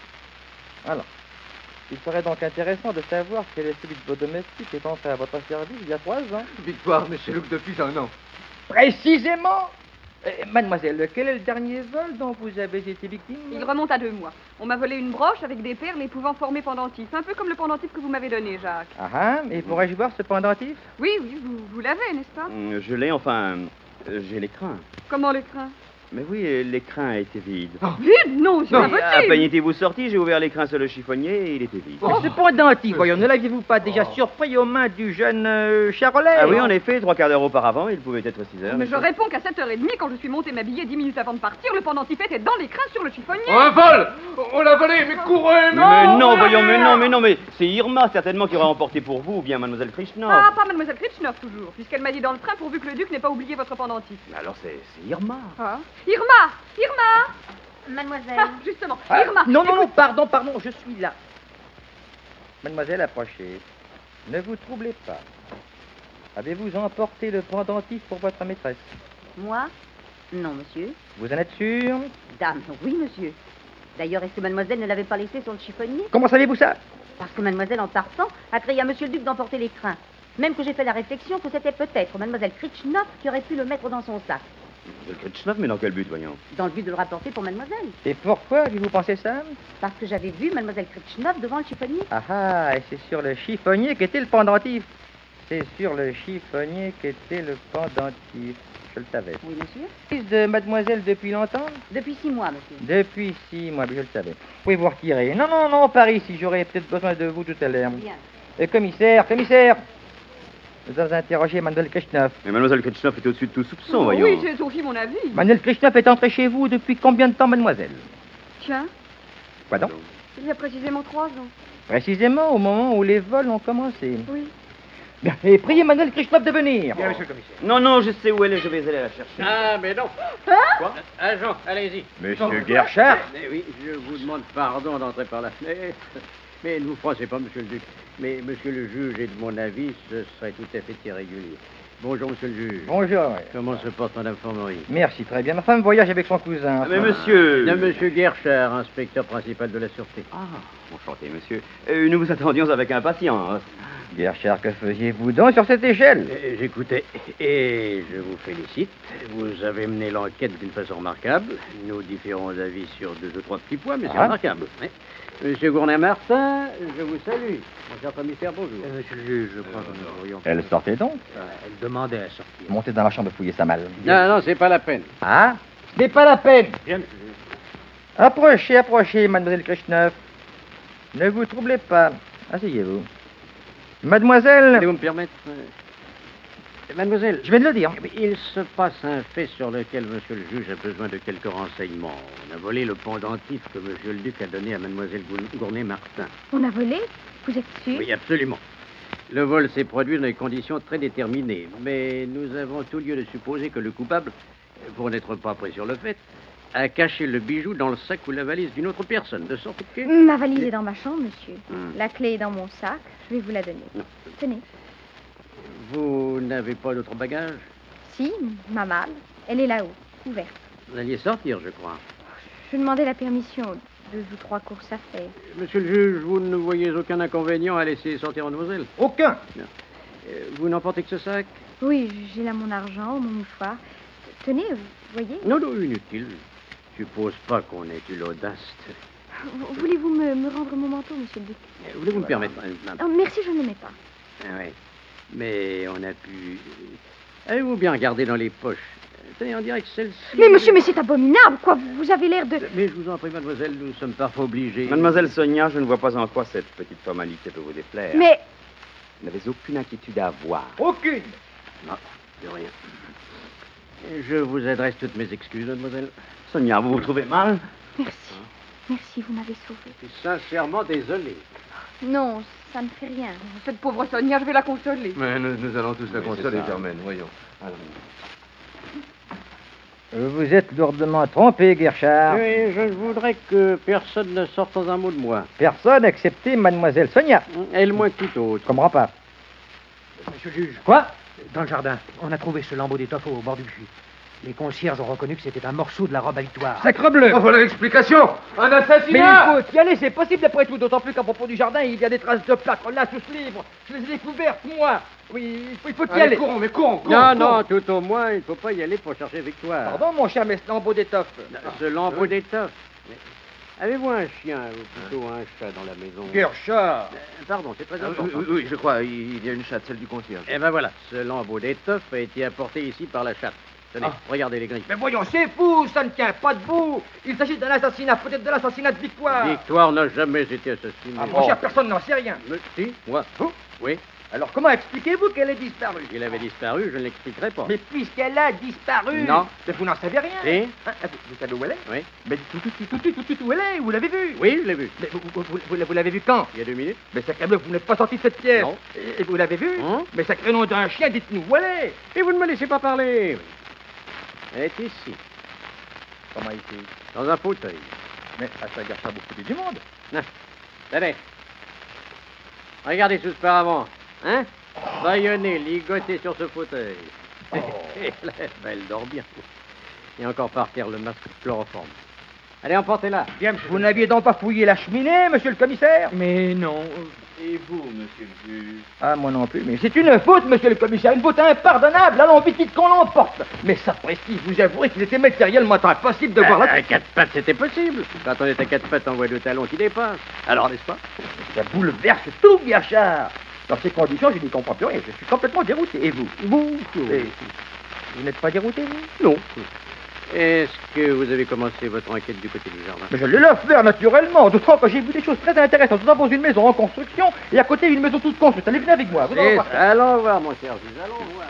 Alors, il serait donc intéressant de savoir quel est celui de vos domestiques étant fait à votre service il y a trois ans. Victoire, monsieur Luc, depuis un an. Précisément. Euh, mademoiselle, quel est le dernier vol dont vous avez été victime? Il remonte à deux mois. On m'a volé une broche avec des perles et pouvant former pendentif. Un peu comme le pendentif que vous m'avez donné, Jacques. Ah ah, et pourrais-je voir ce pendentif? Oui, oui, vous, vous l'avez, n'est-ce pas? Hum, Je l'ai, enfin, euh, j'ai l'écrin. Comment l'écrin? Mais oui, l'écrin était vide. Vide? Non, c'est pas Oui, à possible. peine étiez-vous sorti, j'ai ouvert l'écrin sur le chiffonnier et il était vide. Oh, ce pendentif, voyons, ne l'aviez-vous pas déjà surpris aux mains du jeune euh, Charolais? Ah oui, en effet, trois quarts d'heure auparavant, il pouvait être six heures. Mais je réponds qu'à sept heures trente, quand je suis montée m'habiller dix minutes avant de partir, le pendentif était dans l'écrin sur le chiffonnier. Un vol! On l'a volé, mais courez! Mais non, voyons, mais non, mais non, mais c'est Irma certainement qui aura emporté pour vous, ou bien mademoiselle Krishnov. Ah, pas mademoiselle Kritchnov toujours, puisqu'elle m'a dit dans le train pourvu que le duc n'ait pas oublié votre pendentif. Mais alors c'est c'est Irma. Ah. Irma! Irma! Mademoiselle. Ah, justement, Ah, Irma! non, non, non, écoute- pardon, pardon, je suis là. Mademoiselle, approchez. Ne vous troublez pas. Avez-vous emporté le pendentif pour votre maîtresse? Moi? Non, monsieur. Vous en êtes sûr? Dame, oui, monsieur. D'ailleurs, est-ce que mademoiselle ne l'avait pas laissé sur le chiffonnier? Comment savez-vous ça? Parce que mademoiselle, en partant, a crié à monsieur le duc d'emporter l'écrin. Même que j'ai fait la réflexion que c'était peut-être mademoiselle Kritchnov qui aurait pu le mettre dans son sac. Mademoiselle Krishnov, mais dans quel but, voyons? Dans le but de le rapporter pour mademoiselle. Et pourquoi avez-vous pensé ça? Parce que j'avais vu mademoiselle Kritchnov devant le chiffonnier. Ah ah, et c'est sur le chiffonnier qu'était le pendentif. C'est sur le chiffonnier qu'était le pendentif. Je le savais. Oui, monsieur. Fils de mademoiselle depuis longtemps? Depuis six mois, monsieur. Depuis six mois, je le savais. Vous pouvez vous retirer. Non, non, non, par ici, j'aurais peut-être besoin de vous tout à l'heure. Bien. Euh, commissaire, commissaire! Nous avons interrogé mademoiselle Krishnov. Mais mademoiselle Krishnov est au-dessus de tout soupçon, voyons. Oui, c'est aussi mon avis. Mademoiselle Krishnov est entrée chez vous depuis combien de temps, mademoiselle? Tiens, Quoi donc? il y a précisément trois ans. Précisément au moment où les vols ont commencé. Oui. Bien, et priez mademoiselle Krishnov de venir. Bien, monsieur le commissaire. Non, non, je sais où elle est, je vais aller la chercher. Ah, mais non. Hein? Agent, allez-y. Monsieur Guerchard? Eh oui, je vous demande pardon d'entrer par la fenêtre. Mais ne vous froissez pas, monsieur le duc. Mais monsieur le juge est de mon avis, ce serait tout à fait irrégulier. Bonjour, monsieur le juge. Bonjour. oui. Comment se porte madame Formerie? Merci, très bien. Ma femme voyage avec son cousin. Ah, mais monsieur... De monsieur Guerchard, inspecteur principal de la sûreté. Ah, enchanté, monsieur. Euh, nous vous attendions avec impatience. Guerchard, que faisiez-vous donc sur cette échelle? Eh, J'écoutais, et je vous félicite. Vous avez mené l'enquête d'une façon remarquable. Nous différons d'avis sur deux ou trois petits points, mais c'est Ah. remarquable. Oui. Monsieur Gournay-Martin, je vous salue. Mon cher commissaire, bonjour. monsieur le juge, je crois que nous pourrions... Elle sortait donc? Elle demandait à sortir. Montez dans la chambre, fouillez sa malle. Non, non, c'est pas la peine. Ah? Ce n'est pas la peine. Bien, monsieur le juge. Approchez, approchez, mademoiselle Krishnov. Ne vous troublez pas. Asseyez-vous. Mademoiselle... Allez-vous me permettre euh, Mademoiselle, Je viens de le dire. eh bien, il se passe un fait sur lequel monsieur le juge a besoin de quelques renseignements. On a volé le pendentif que monsieur le duc a donné à mademoiselle Gour- Gournay-Martin. On a volé? Vous êtes sûr? Oui, absolument. Le vol s'est produit dans des conditions très déterminées, mais nous avons tout lieu de supposer que le coupable, pour n'être pas pris sur le fait, a caché le bijou dans le sac ou la valise d'une autre personne, de sorte que... Ma valise est dans ma chambre, monsieur. Hmm. La clé est dans mon sac. Je vais vous la donner. Non. Tenez. Vous n'avez pas d'autre bagage? Si, ma malle. Elle est là-haut, ouverte. Vous alliez sortir, je crois. Je demandais la permission. Deux ou trois courses à faire. Monsieur le juge, vous ne voyez aucun inconvénient à laisser sortir mademoiselle? Aucun. Euh, vous n'emportez que ce sac? Oui, j'ai là mon argent, mon mouchoir. Tenez, vous voyez? Non, non, inutile. Je suppose pas qu'on ait eu l'audace. de- V- Voulez-vous me, me rendre mon manteau, monsieur le duc? Euh, Voulez-vous me permettre euh, madame Oh, merci, je ne le mets pas. Ah oui. Mais on a pu... Avez-vous bien regardé dans les poches? Tenez, on dirait que celle-ci... Mais monsieur, mais c'est abominable, quoi. Vous vous avez l'air de... Mais je vous en prie, mademoiselle, nous sommes parfois obligés... Mademoiselle Sonia, je ne vois pas en quoi cette petite formalité peut vous déplaire. Mais... Vous n'avez aucune inquiétude à avoir. Aucune. Non, de rien. Je vous adresse toutes mes excuses, mademoiselle. Sonia, vous vous trouvez mal? Merci. Merci, vous m'avez sauvé. Je suis sincèrement désolé. Non, ça ne fait rien. Cette pauvre Sonia, je vais la consoler. Mais nous, nous allons tous la Oui, consoler, c'est ça. Germaine, voyons. Alors. Vous êtes lourdement trompé, Guerchard. Oui, je voudrais que personne ne sorte sans un mot de moi. Personne excepté mademoiselle Sonia. Elle moins que tout autre. Je comprends pas. Monsieur le juge, Quoi? dans le jardin, on a trouvé ce lambeau d'étoffe au bord du puits. Les concierges ont reconnu que c'était un morceau de la robe à Victoire. Sacrebleu. Oh, voilà l'explication! Un Mais assassinat! il faut y aller, c'est possible après tout, d'autant plus qu'à propos du jardin, il y a des traces de plâtre là sous ce livre. Je les ai découvertes, moi. Oui, il faut, il faut y Allez, aller. courons, mais courons, courons, Non, courons. non, tout au moins, il ne faut pas y aller pour chercher Victoire. Pardon, mon cher, mais ce lambeau d'étoffe. Ce lambeau d'étoffe. Mais Avez-vous un chien ou plutôt un chat dans la maison? Guerchard. Euh, Pardon, c'est très Ah, important. oui, oui, je crois, il y a une chatte, celle du concierge. Eh ben voilà, ce lambeau d'étoffe a été apporté ici par la chatte. Tenez, Ah. regardez les grilles. Mais voyons, c'est fou, ça ne tient pas debout. Il s'agit d'un assassinat, peut-être de l'assassinat de Victoire. Victoire n'a jamais été assassinée. Ah, mon cher, personne n'en sait rien. Mais si, moi. Vous Oui. Alors comment expliquez-vous qu'elle est disparue? Il avait disparu, je ne l'expliquerai pas. Mais puisqu'elle a disparu. Non. Mais vous n'en savez rien. Si. Hein, vous, vous savez où elle est? Oui. Mais tout, tout, tout, tout, tout, tout, tout, où elle est? Vous l'avez vue? Oui, je l'ai vu. Mais vous, vous, vous, vous- vous l'avez vue quand? Il y a deux minutes. Mais sacré bleu, vous n'êtes pas sorti de cette pièce. Non. Et, et vous l'avez vue? Hein? Mais sacré nom d'un chien, dites-nous où elle est? Et vous ne me laissez pas parler. Elle est ici, Comment ici? dans un fauteuil. Mais à ça gâche pas beaucoup du monde. Ah, tenez. Regardez tout ce paravent. Hein? Baïonné, ligoté sur ce fauteuil. Oh. Elle, elle dort bien. Et encore par terre le masque de chloroforme. Allez, emportez-la. Bien, vous n'aviez donc pas fouillé la cheminée, monsieur le commissaire? Mais non. Et vous, monsieur le juge? Ah, moi non plus, mais c'est une faute, monsieur le commissaire, une faute impardonnable. Allons vite, vite qu'on l'emporte. Mais sapristi, vous avouerez qu'il était matériellement impossible de voir À la... quatre pattes, c'était possible. Quand on est à quatre pattes, on voit le talon qui dépasse. Alors, n'est-ce pas? Ça bouleverse tout, Biachard. Dans ces conditions, je n'y comprends plus rien. Je suis complètement dérouté. Et vous? Vous Et vous n'êtes pas dérouté, vous? Non. Est-ce que vous avez commencé votre enquête du côté du jardin? Mais je l'ai la faire, naturellement. D'autant que j'ai vu des choses très intéressantes. Nous avons une maison en construction et à côté une maison toute construite. Allez, venez avec moi. Vous allez C'est voir ça. ça. Allons voir, mon cher juge, allons voir.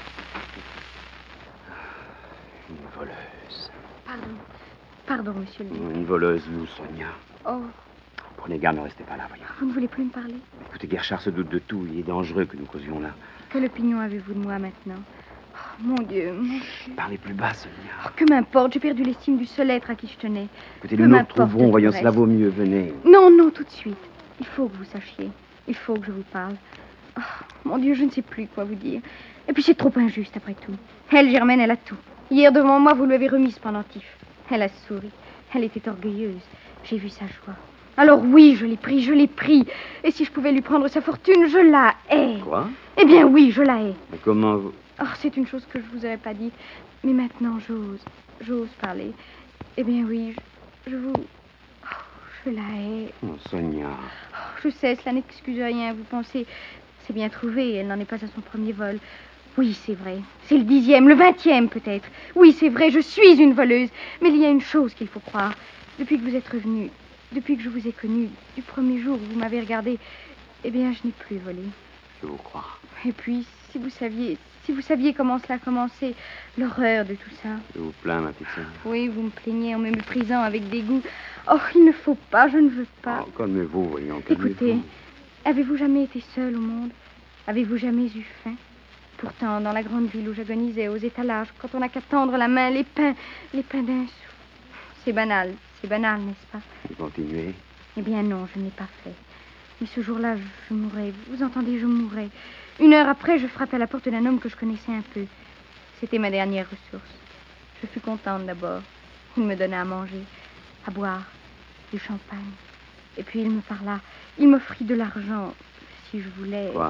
Une voleuse. Pardon. Pardon, monsieur le duc. Une voleuse, vous, Sonia. Oh, Prenez garde, ne restez pas là, voyons. vous ne voulez plus me parler? Écoutez, Guerchard se doute de tout. Il est dangereux que nous causions là. Quelle opinion avez-vous de moi maintenant? Oh, mon Dieu, mon Dieu. Parlez plus bas, Sonia. Oh, que m'importe, j'ai perdu l'estime du seul être à qui je tenais. Écoutez, Que nous nous m'importe retrouverons, tout voyons, le cela reste. vaut mieux, venez. Non, non, tout de suite. Il faut que vous sachiez. Il faut que je vous parle. Oh, mon Dieu, je ne sais plus quoi vous dire. Et puis c'est trop injuste après tout. Elle, Germaine, elle a tout. Hier, devant moi, vous lui avez remis ce pendentif. Elle a souri. Elle était orgueilleuse. J'ai vu sa joie. Alors oui, je l'ai pris, je l'ai pris. Et si je pouvais lui prendre sa fortune, je la hais. Quoi? Eh bien oui, je la hais. Mais comment vous... Oh, c'est une chose que je vous aurais pas dit. Mais maintenant, j'ose. J'ose parler. Eh bien oui, je, je vous... Oh, je la hais. Oh, Sonia. Oh, je sais, cela n'excuse rien. Vous pensez... C'est bien trouvé, elle n'en est pas à son premier vol. Oui, c'est vrai. C'est le dixième, le vingtième peut-être. Oui, c'est vrai, je suis une voleuse. Mais il y a une chose qu'il faut croire. Depuis que vous êtes revenu, depuis que je vous ai connu, du premier jour où vous m'avez regardé, eh bien, je n'ai plus volé. Je vous crois. Et puis, si vous saviez, si vous saviez comment cela a commencé, l'horreur de tout ça. Je vous plains, ma petite Sonia. Oui, vous me plaignez en me méprisant avec dégoût. Oh, il ne faut pas, je ne veux pas. Oh, calmez-vous, voyons, calmez-vous. Écoutez, avez-vous jamais été seule au monde? Avez-vous jamais eu faim? Pourtant, dans la grande ville où j'agonisais, aux étalages, quand on n'a qu'à tendre la main, les pains, les pains d'un sou. C'est banal, c'est banal, n'est-ce pas? Vous continuez. Eh bien non, je ne l'ai pas fait. Mais ce jour-là, je, je mourais. Vous entendez, je mourais. Une heure après, je frappais à la porte d'un homme que je connaissais un peu. C'était ma dernière ressource. Je fus contente d'abord. Il me donna à manger, à boire, du champagne. Et puis il me parla. Il m'offrit de l'argent, si je voulais... Quoi?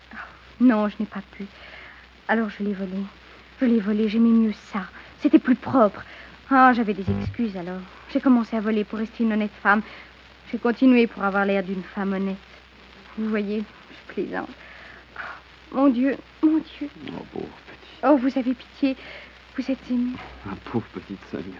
Non, je n'ai pas pu. Alors je l'ai volé. Je l'ai volé, j'aimais mieux ça. C'était plus propre. Ah, j'avais des excuses alors. J'ai commencé à voler pour rester une honnête femme. J'ai continué pour avoir l'air d'une femme honnête. Vous voyez, je plaisante. Oh, mon Dieu, mon Dieu. Oh, pauvre petit. Oh, vous avez pitié. Vous êtes émue. Ah, pauvre petite Sonia.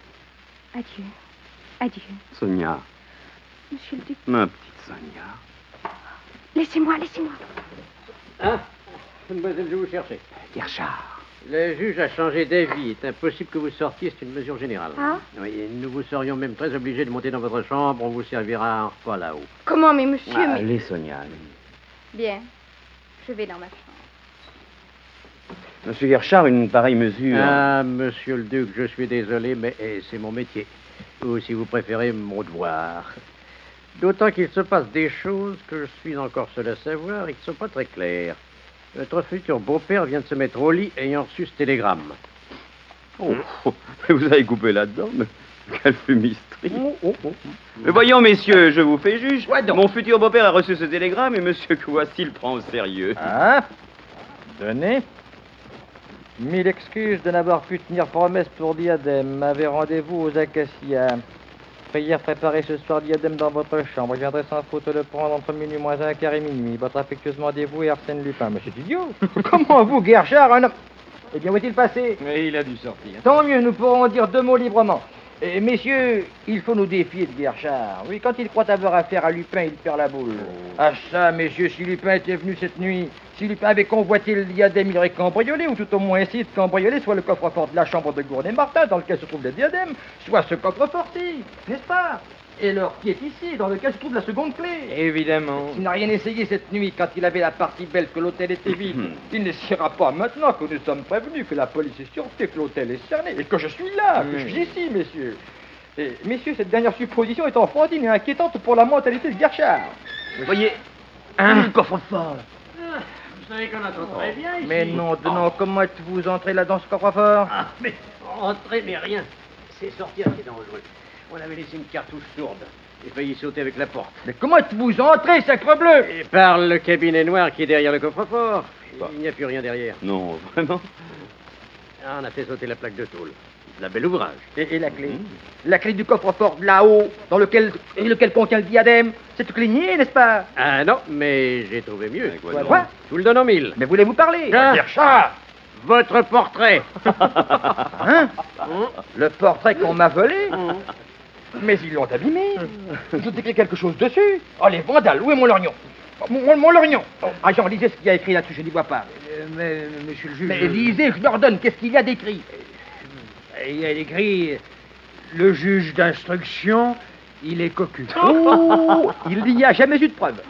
Adieu. Adieu. Sonia. Monsieur le duc. Ma petite Sonia. Laissez-moi, laissez-moi. Hein? Mademoiselle, je vous cherchais. Guerchard. Le juge a changé d'avis. Il est impossible que vous sortiez, c'est une mesure générale. Ah? Oui, nous vous serions même très obligés de monter dans votre chambre. On vous servira un repas là-haut. Comment, mais monsieur, Ah, mais... allez, Sonia, allez. Bien. Je vais dans ma chambre. Monsieur Guerchard, une pareille mesure... Ah, monsieur le duc, je suis désolé, mais eh, c'est mon métier. Ou, si vous préférez, mon devoir. D'autant qu'il se passe des choses que je suis encore seul à savoir et qui ne sont pas très claires. Votre futur beau-père vient de se mettre au lit ayant reçu ce télégramme. Oh, oh, vous avez coupé là-dedans, mais quelle fumisterie. Oh, oh, oh. Mais voyons, messieurs, je vous fais juge. Ouais, donc. Mon futur beau-père a reçu ce télégramme et monsieur Kouassi le prend au sérieux. Hein? Tenez. Mille excuses de n'avoir pu tenir promesse pour Diadème. M'avez rendez-vous aux Acacias. Prière préparée ce soir Diadème dans votre chambre. Je viendrai sans faute le prendre entre minuit moins un quart et minuit. Votre affectueusement dévoué Arsène Lupin. Mais c'est idiot. Comment vous, Guerchard, un homme... Eh bien, où est-il passé? Mais il a dû sortir. Tant mieux, nous pourrons dire deux mots librement. Eh, messieurs, il faut nous défier de Guerchard. Oui, quand il croit avoir affaire à Lupin, il perd la boule. Ah ça, messieurs, si Lupin était venu cette nuit, si Lupin avait convoité le diadème, il aurait cambriolé, ou tout au moins essayé de cambrioler, soit le coffre-fort de la chambre de Gournay-Martin, dans lequel se trouve le diadème, soit ce coffre-fort-ci, n'est-ce pas? Et l'or qui est ici, dans lequel se trouve la seconde clé. Évidemment. S'il n'a rien essayé cette nuit, quand il avait la partie belle que l'hôtel était vide, il n'essayera pas maintenant que nous sommes prévenus, que la police est sûre, que l'hôtel est cerné, et que je suis là, que je suis ici, messieurs. Et, messieurs, cette dernière supposition est enfantine et inquiétante pour la mentalité de Guerchard. Vous voyez, un coffre-fort. Ah, vous savez qu'on entend très bien ici. Mais non, de non, comment êtes-vous entré là dans ce coffre-fort? Ah, mais entrer, mais rien. C'est sortir qui est dangereux. On avait laissé une cartouche sourde. J'ai failli sauter avec la porte. Mais comment êtes-vous entré, sacrebleu? Et par le cabinet noir qui est derrière le coffre-fort. Il n'y a plus rien derrière. Non, vraiment? Ah, on a fait sauter la plaque de tôle. La belle ouvrage. Et, et la clé? Mmh. La clé du coffre-fort de là-haut, dans lequel, et lequel contient le diadème. C'est tout cligné, n'est-ce pas? Ah non, mais j'ai trouvé mieux. Quoi, quoi? Je vous le donne en mille. Mais voulez-vous parler? Guerchard! Votre portrait. Hein? Le portrait qu'on m'a volé? Mais ils l'ont abîmé. Ils ont écrit quelque chose dessus. Oh, les vandales, où est mon lorgnon? Mon, mon, mon lorgnon. Oh, agent, lisez ce qu'il y a écrit là-dessus, je n'y vois pas. Euh, mais, monsieur le juge... Mais lisez, je leur donne, qu'est-ce qu'il y a d'écrit? Il y a écrit... Le juge d'instruction, il est cocu. Oh, il n'y a jamais eu de preuve.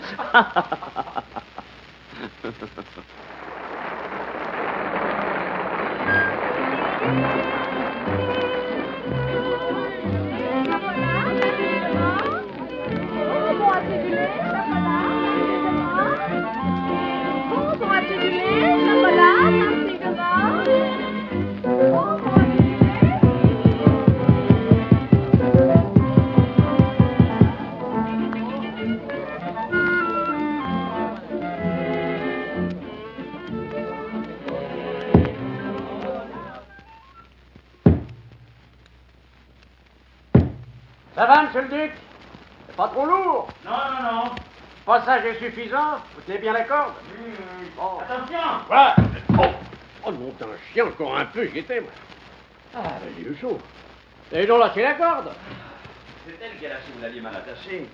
Ça va, monsieur le duc? C'est pas trop lourd? Non, non, non. Passage est suffisant? Vous tenez bien la corde? Mmh. Bon. Attention! Voilà! Oh! Oh, le montant chien, encore un peu, j'y étais, moi. Ah, j'ai eu chaud. Et donc, lâchez la corde. C'est elle qui a lâché, vous l'aviez mal attaché.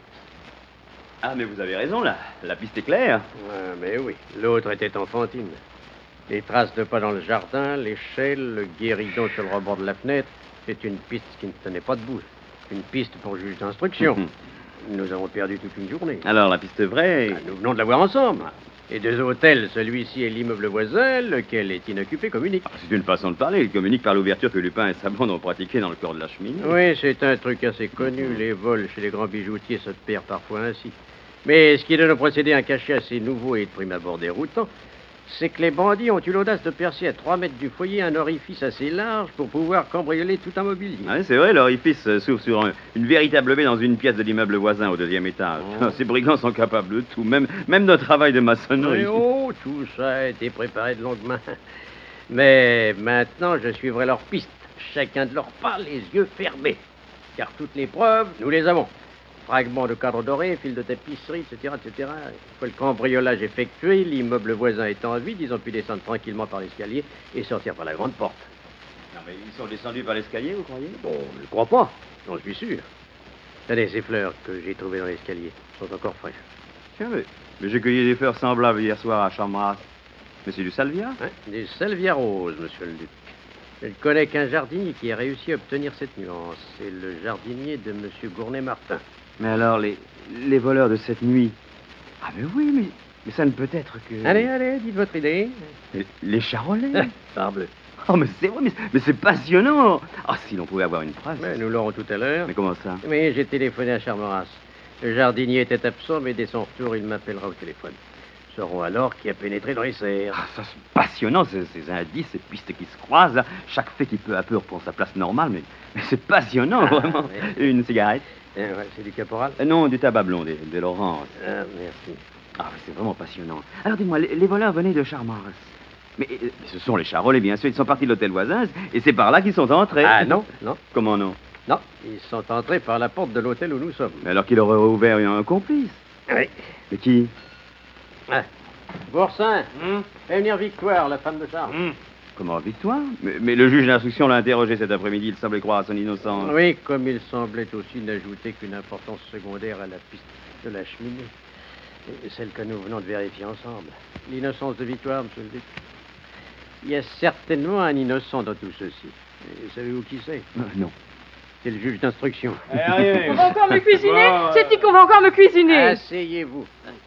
Ah, mais vous avez raison, là. La piste est claire. Ah, mais oui, l'autre était enfantine. Les traces de pas dans le jardin, l'échelle, le guéridon sur le rebord de la fenêtre, c'est une piste qui ne tenait pas debout. Une piste pour juge d'instruction. Mm-hmm. Nous avons perdu toute une journée. Alors, la piste vraie... Ah, nous venons de la voir ensemble. Et deux hôtels, celui-ci et l'immeuble voisin, lequel est inoccupé, communique. Ah, c'est une façon de parler. Il communique par l'ouverture que Lupin et sa bande ont pratiquée dans le corps de la cheminée. Oui, c'est un truc assez connu. Les vols chez les grands bijoutiers se perdent parfois ainsi. Mais ce qui donne au procédé un cachet assez nouveau et de prime abord déroutant, c'est que les bandits ont eu l'audace de percer à trois mètres du foyer un orifice assez large pour pouvoir cambrioler tout un mobilier. Ah, c'est vrai, l'orifice euh, s'ouvre sur un, une véritable baie dans une pièce de l'immeuble voisin au deuxième étage. Oh. Ces brigands sont capables de tout, même, même de travail de maçonnerie. Oui, oh, tout ça a été préparé de longue main. Mais maintenant, je suivrai leur piste, chacun de leurs pas, les yeux fermés. Car toutes les preuves, nous les avons. Fragments de cadre doré, fils de tapisserie, et cetera, et cetera. Une fois le cambriolage effectué, l'immeuble voisin étant vide, ils ont pu descendre tranquillement par l'escalier et sortir par la grande porte. Non, mais ils sont descendus par l'escalier, vous croyez? Bon, je ne crois pas. J'en suis sûr. Tenez, ces fleurs que j'ai trouvées dans l'escalier sont encore fraîches. Tiens, mais, mais j'ai cueilli des fleurs semblables hier soir à Chamras. Mais c'est du salvia? Hein? Des salvias roses, monsieur le duc. Je ne connais qu'un jardinier qui a réussi à obtenir cette nuance. C'est le jardinier de monsieur Gournay-Martin. Mais alors, les, les voleurs de cette nuit... Ah, mais oui, mais, mais ça ne peut être que... Allez, allez, dites votre idée. Les, les charolais. Parbleu. Oh, mais c'est vrai, mais, mais c'est passionnant. Ah, si l'on pouvait avoir une preuve. Mais nous l'aurons tout à l'heure. Mais comment ça? Mais j'ai téléphoné à Charmeras. Le jardinier était absent, mais dès son retour, il m'appellera au téléphone. Nous saurons alors qui a pénétré dans les serres. Ah, ça, c'est passionnant, ces, ces indices, ces pistes qui se croisent. Là. Chaque fait qui peu à peu reprend sa place normale, mais, mais c'est passionnant, ah, vraiment. Mais... Une cigarette? Eh ouais, c'est du caporal? euh, Non, du tabac blond, des, des Laurence. Ah, merci. Ah, c'est vraiment passionnant. Alors, dis-moi, les, les voleurs venaient de Charmars. Mais, mais ce sont les charolais, bien sûr. Ils sont partis de l'hôtel voisin, et c'est par là qu'ils sont entrés. Ah, non, non. Comment non? Non, ils sont entrés par la porte de l'hôtel où nous sommes. Mais alors qu'il aurait ouvert un complice? Oui. Mais qui? Ah. Boursin, mmh. Fais venir Victoire, la femme de Charles. Mmh. Comment, Victoire mais, mais le juge d'instruction l'a interrogé cet après-midi, il semblait croire à son innocence. Oui, comme il semblait aussi n'ajouter qu'une importance secondaire à la piste de la cheminée. Et celle que nous venons de vérifier ensemble. L'innocence de Victoire, monsieur le duc. Il y a certainement un innocent dans tout ceci. Et savez-vous qui c'est? euh, Non. C'est le juge d'instruction. On va encore me cuisiner? C'est dit qu'on va encore me cuisiner. Asseyez-vous.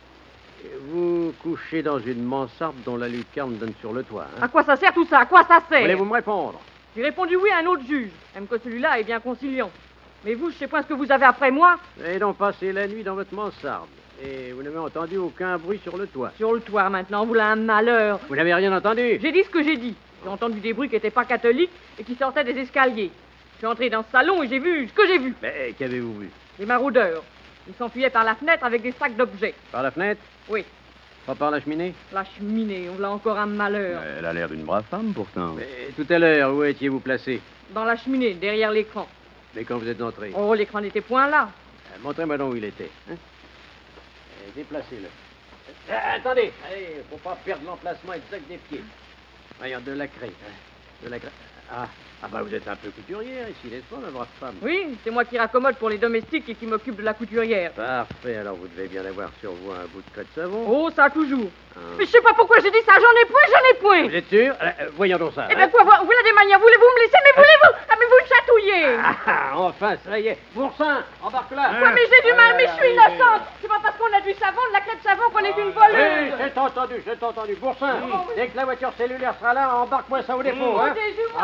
Vous couchez dans une mansarde dont la lucarne donne sur le toit. Hein? À quoi ça sert tout ça? À quoi ça sert? Voulez-vous me répondre? J'ai répondu oui à un autre juge, même que celui-là est bien conciliant. Mais vous, je sais pas ce que vous avez après moi. Vous avez donc passé la nuit dans votre mansarde. Et vous n'avez entendu aucun bruit sur le toit. Sur le toit maintenant, vous l'avez un malheur. Vous n'avez rien entendu? J'ai dit ce que j'ai dit. J'ai entendu des bruits qui n'étaient pas catholiques et qui sortaient des escaliers. Je suis entré dans ce salon et j'ai vu ce que j'ai vu. Mais qu'avez-vous vu? Des maraudeurs. Ils s'enfuyaient par la fenêtre avec des sacs d'objets. Par la fenêtre? Oui. Pas par la cheminée? La cheminée, on l'a encore un malheur. Elle a l'air d'une brave femme, pourtant. Mais tout à l'heure, où étiez-vous placé? Dans la cheminée, derrière l'écran. Mais quand vous êtes entré? Oh, l'écran n'était point là. Euh, Montrez-moi donc où il était. Hein? Euh, Déplacez-le. Euh, attendez, allez, faut pas perdre l'emplacement exact des pieds. Voyons, de la craie. Hein? De la craie. Ah, ah bah vous êtes un peu couturière ici, n'est-ce pas, ma brave femme? Oui, c'est moi qui raccommode pour les domestiques et qui m'occupe de la couturière. Parfait, alors vous devez bien avoir sur vous un bout de code de savon. Oh, ça toujours. Ah. Mais je sais pas pourquoi j'ai dit ça, j'en ai point, j'en ai point. Vous êtes sûr? Euh, euh, voyons donc ça. Eh hein? bien quoi, vous, voilà des manières, voulez-vous me laisser, mais voulez-vous? Ah, mais vous me chatouillez. Ah, ah, enfin, ça y est. Boursin, embarque-la. Quoi, mais j'ai du mal, mais je suis innocente. C'est pas parce qu'on a du savon, de la clé de savon, qu'on est une voleuse. Oui, c'est entendu, c'est entendu. Boursin, dès que la voiture cellulaire sera là, embarque-moi ça au dépôt. Oh, Hein? des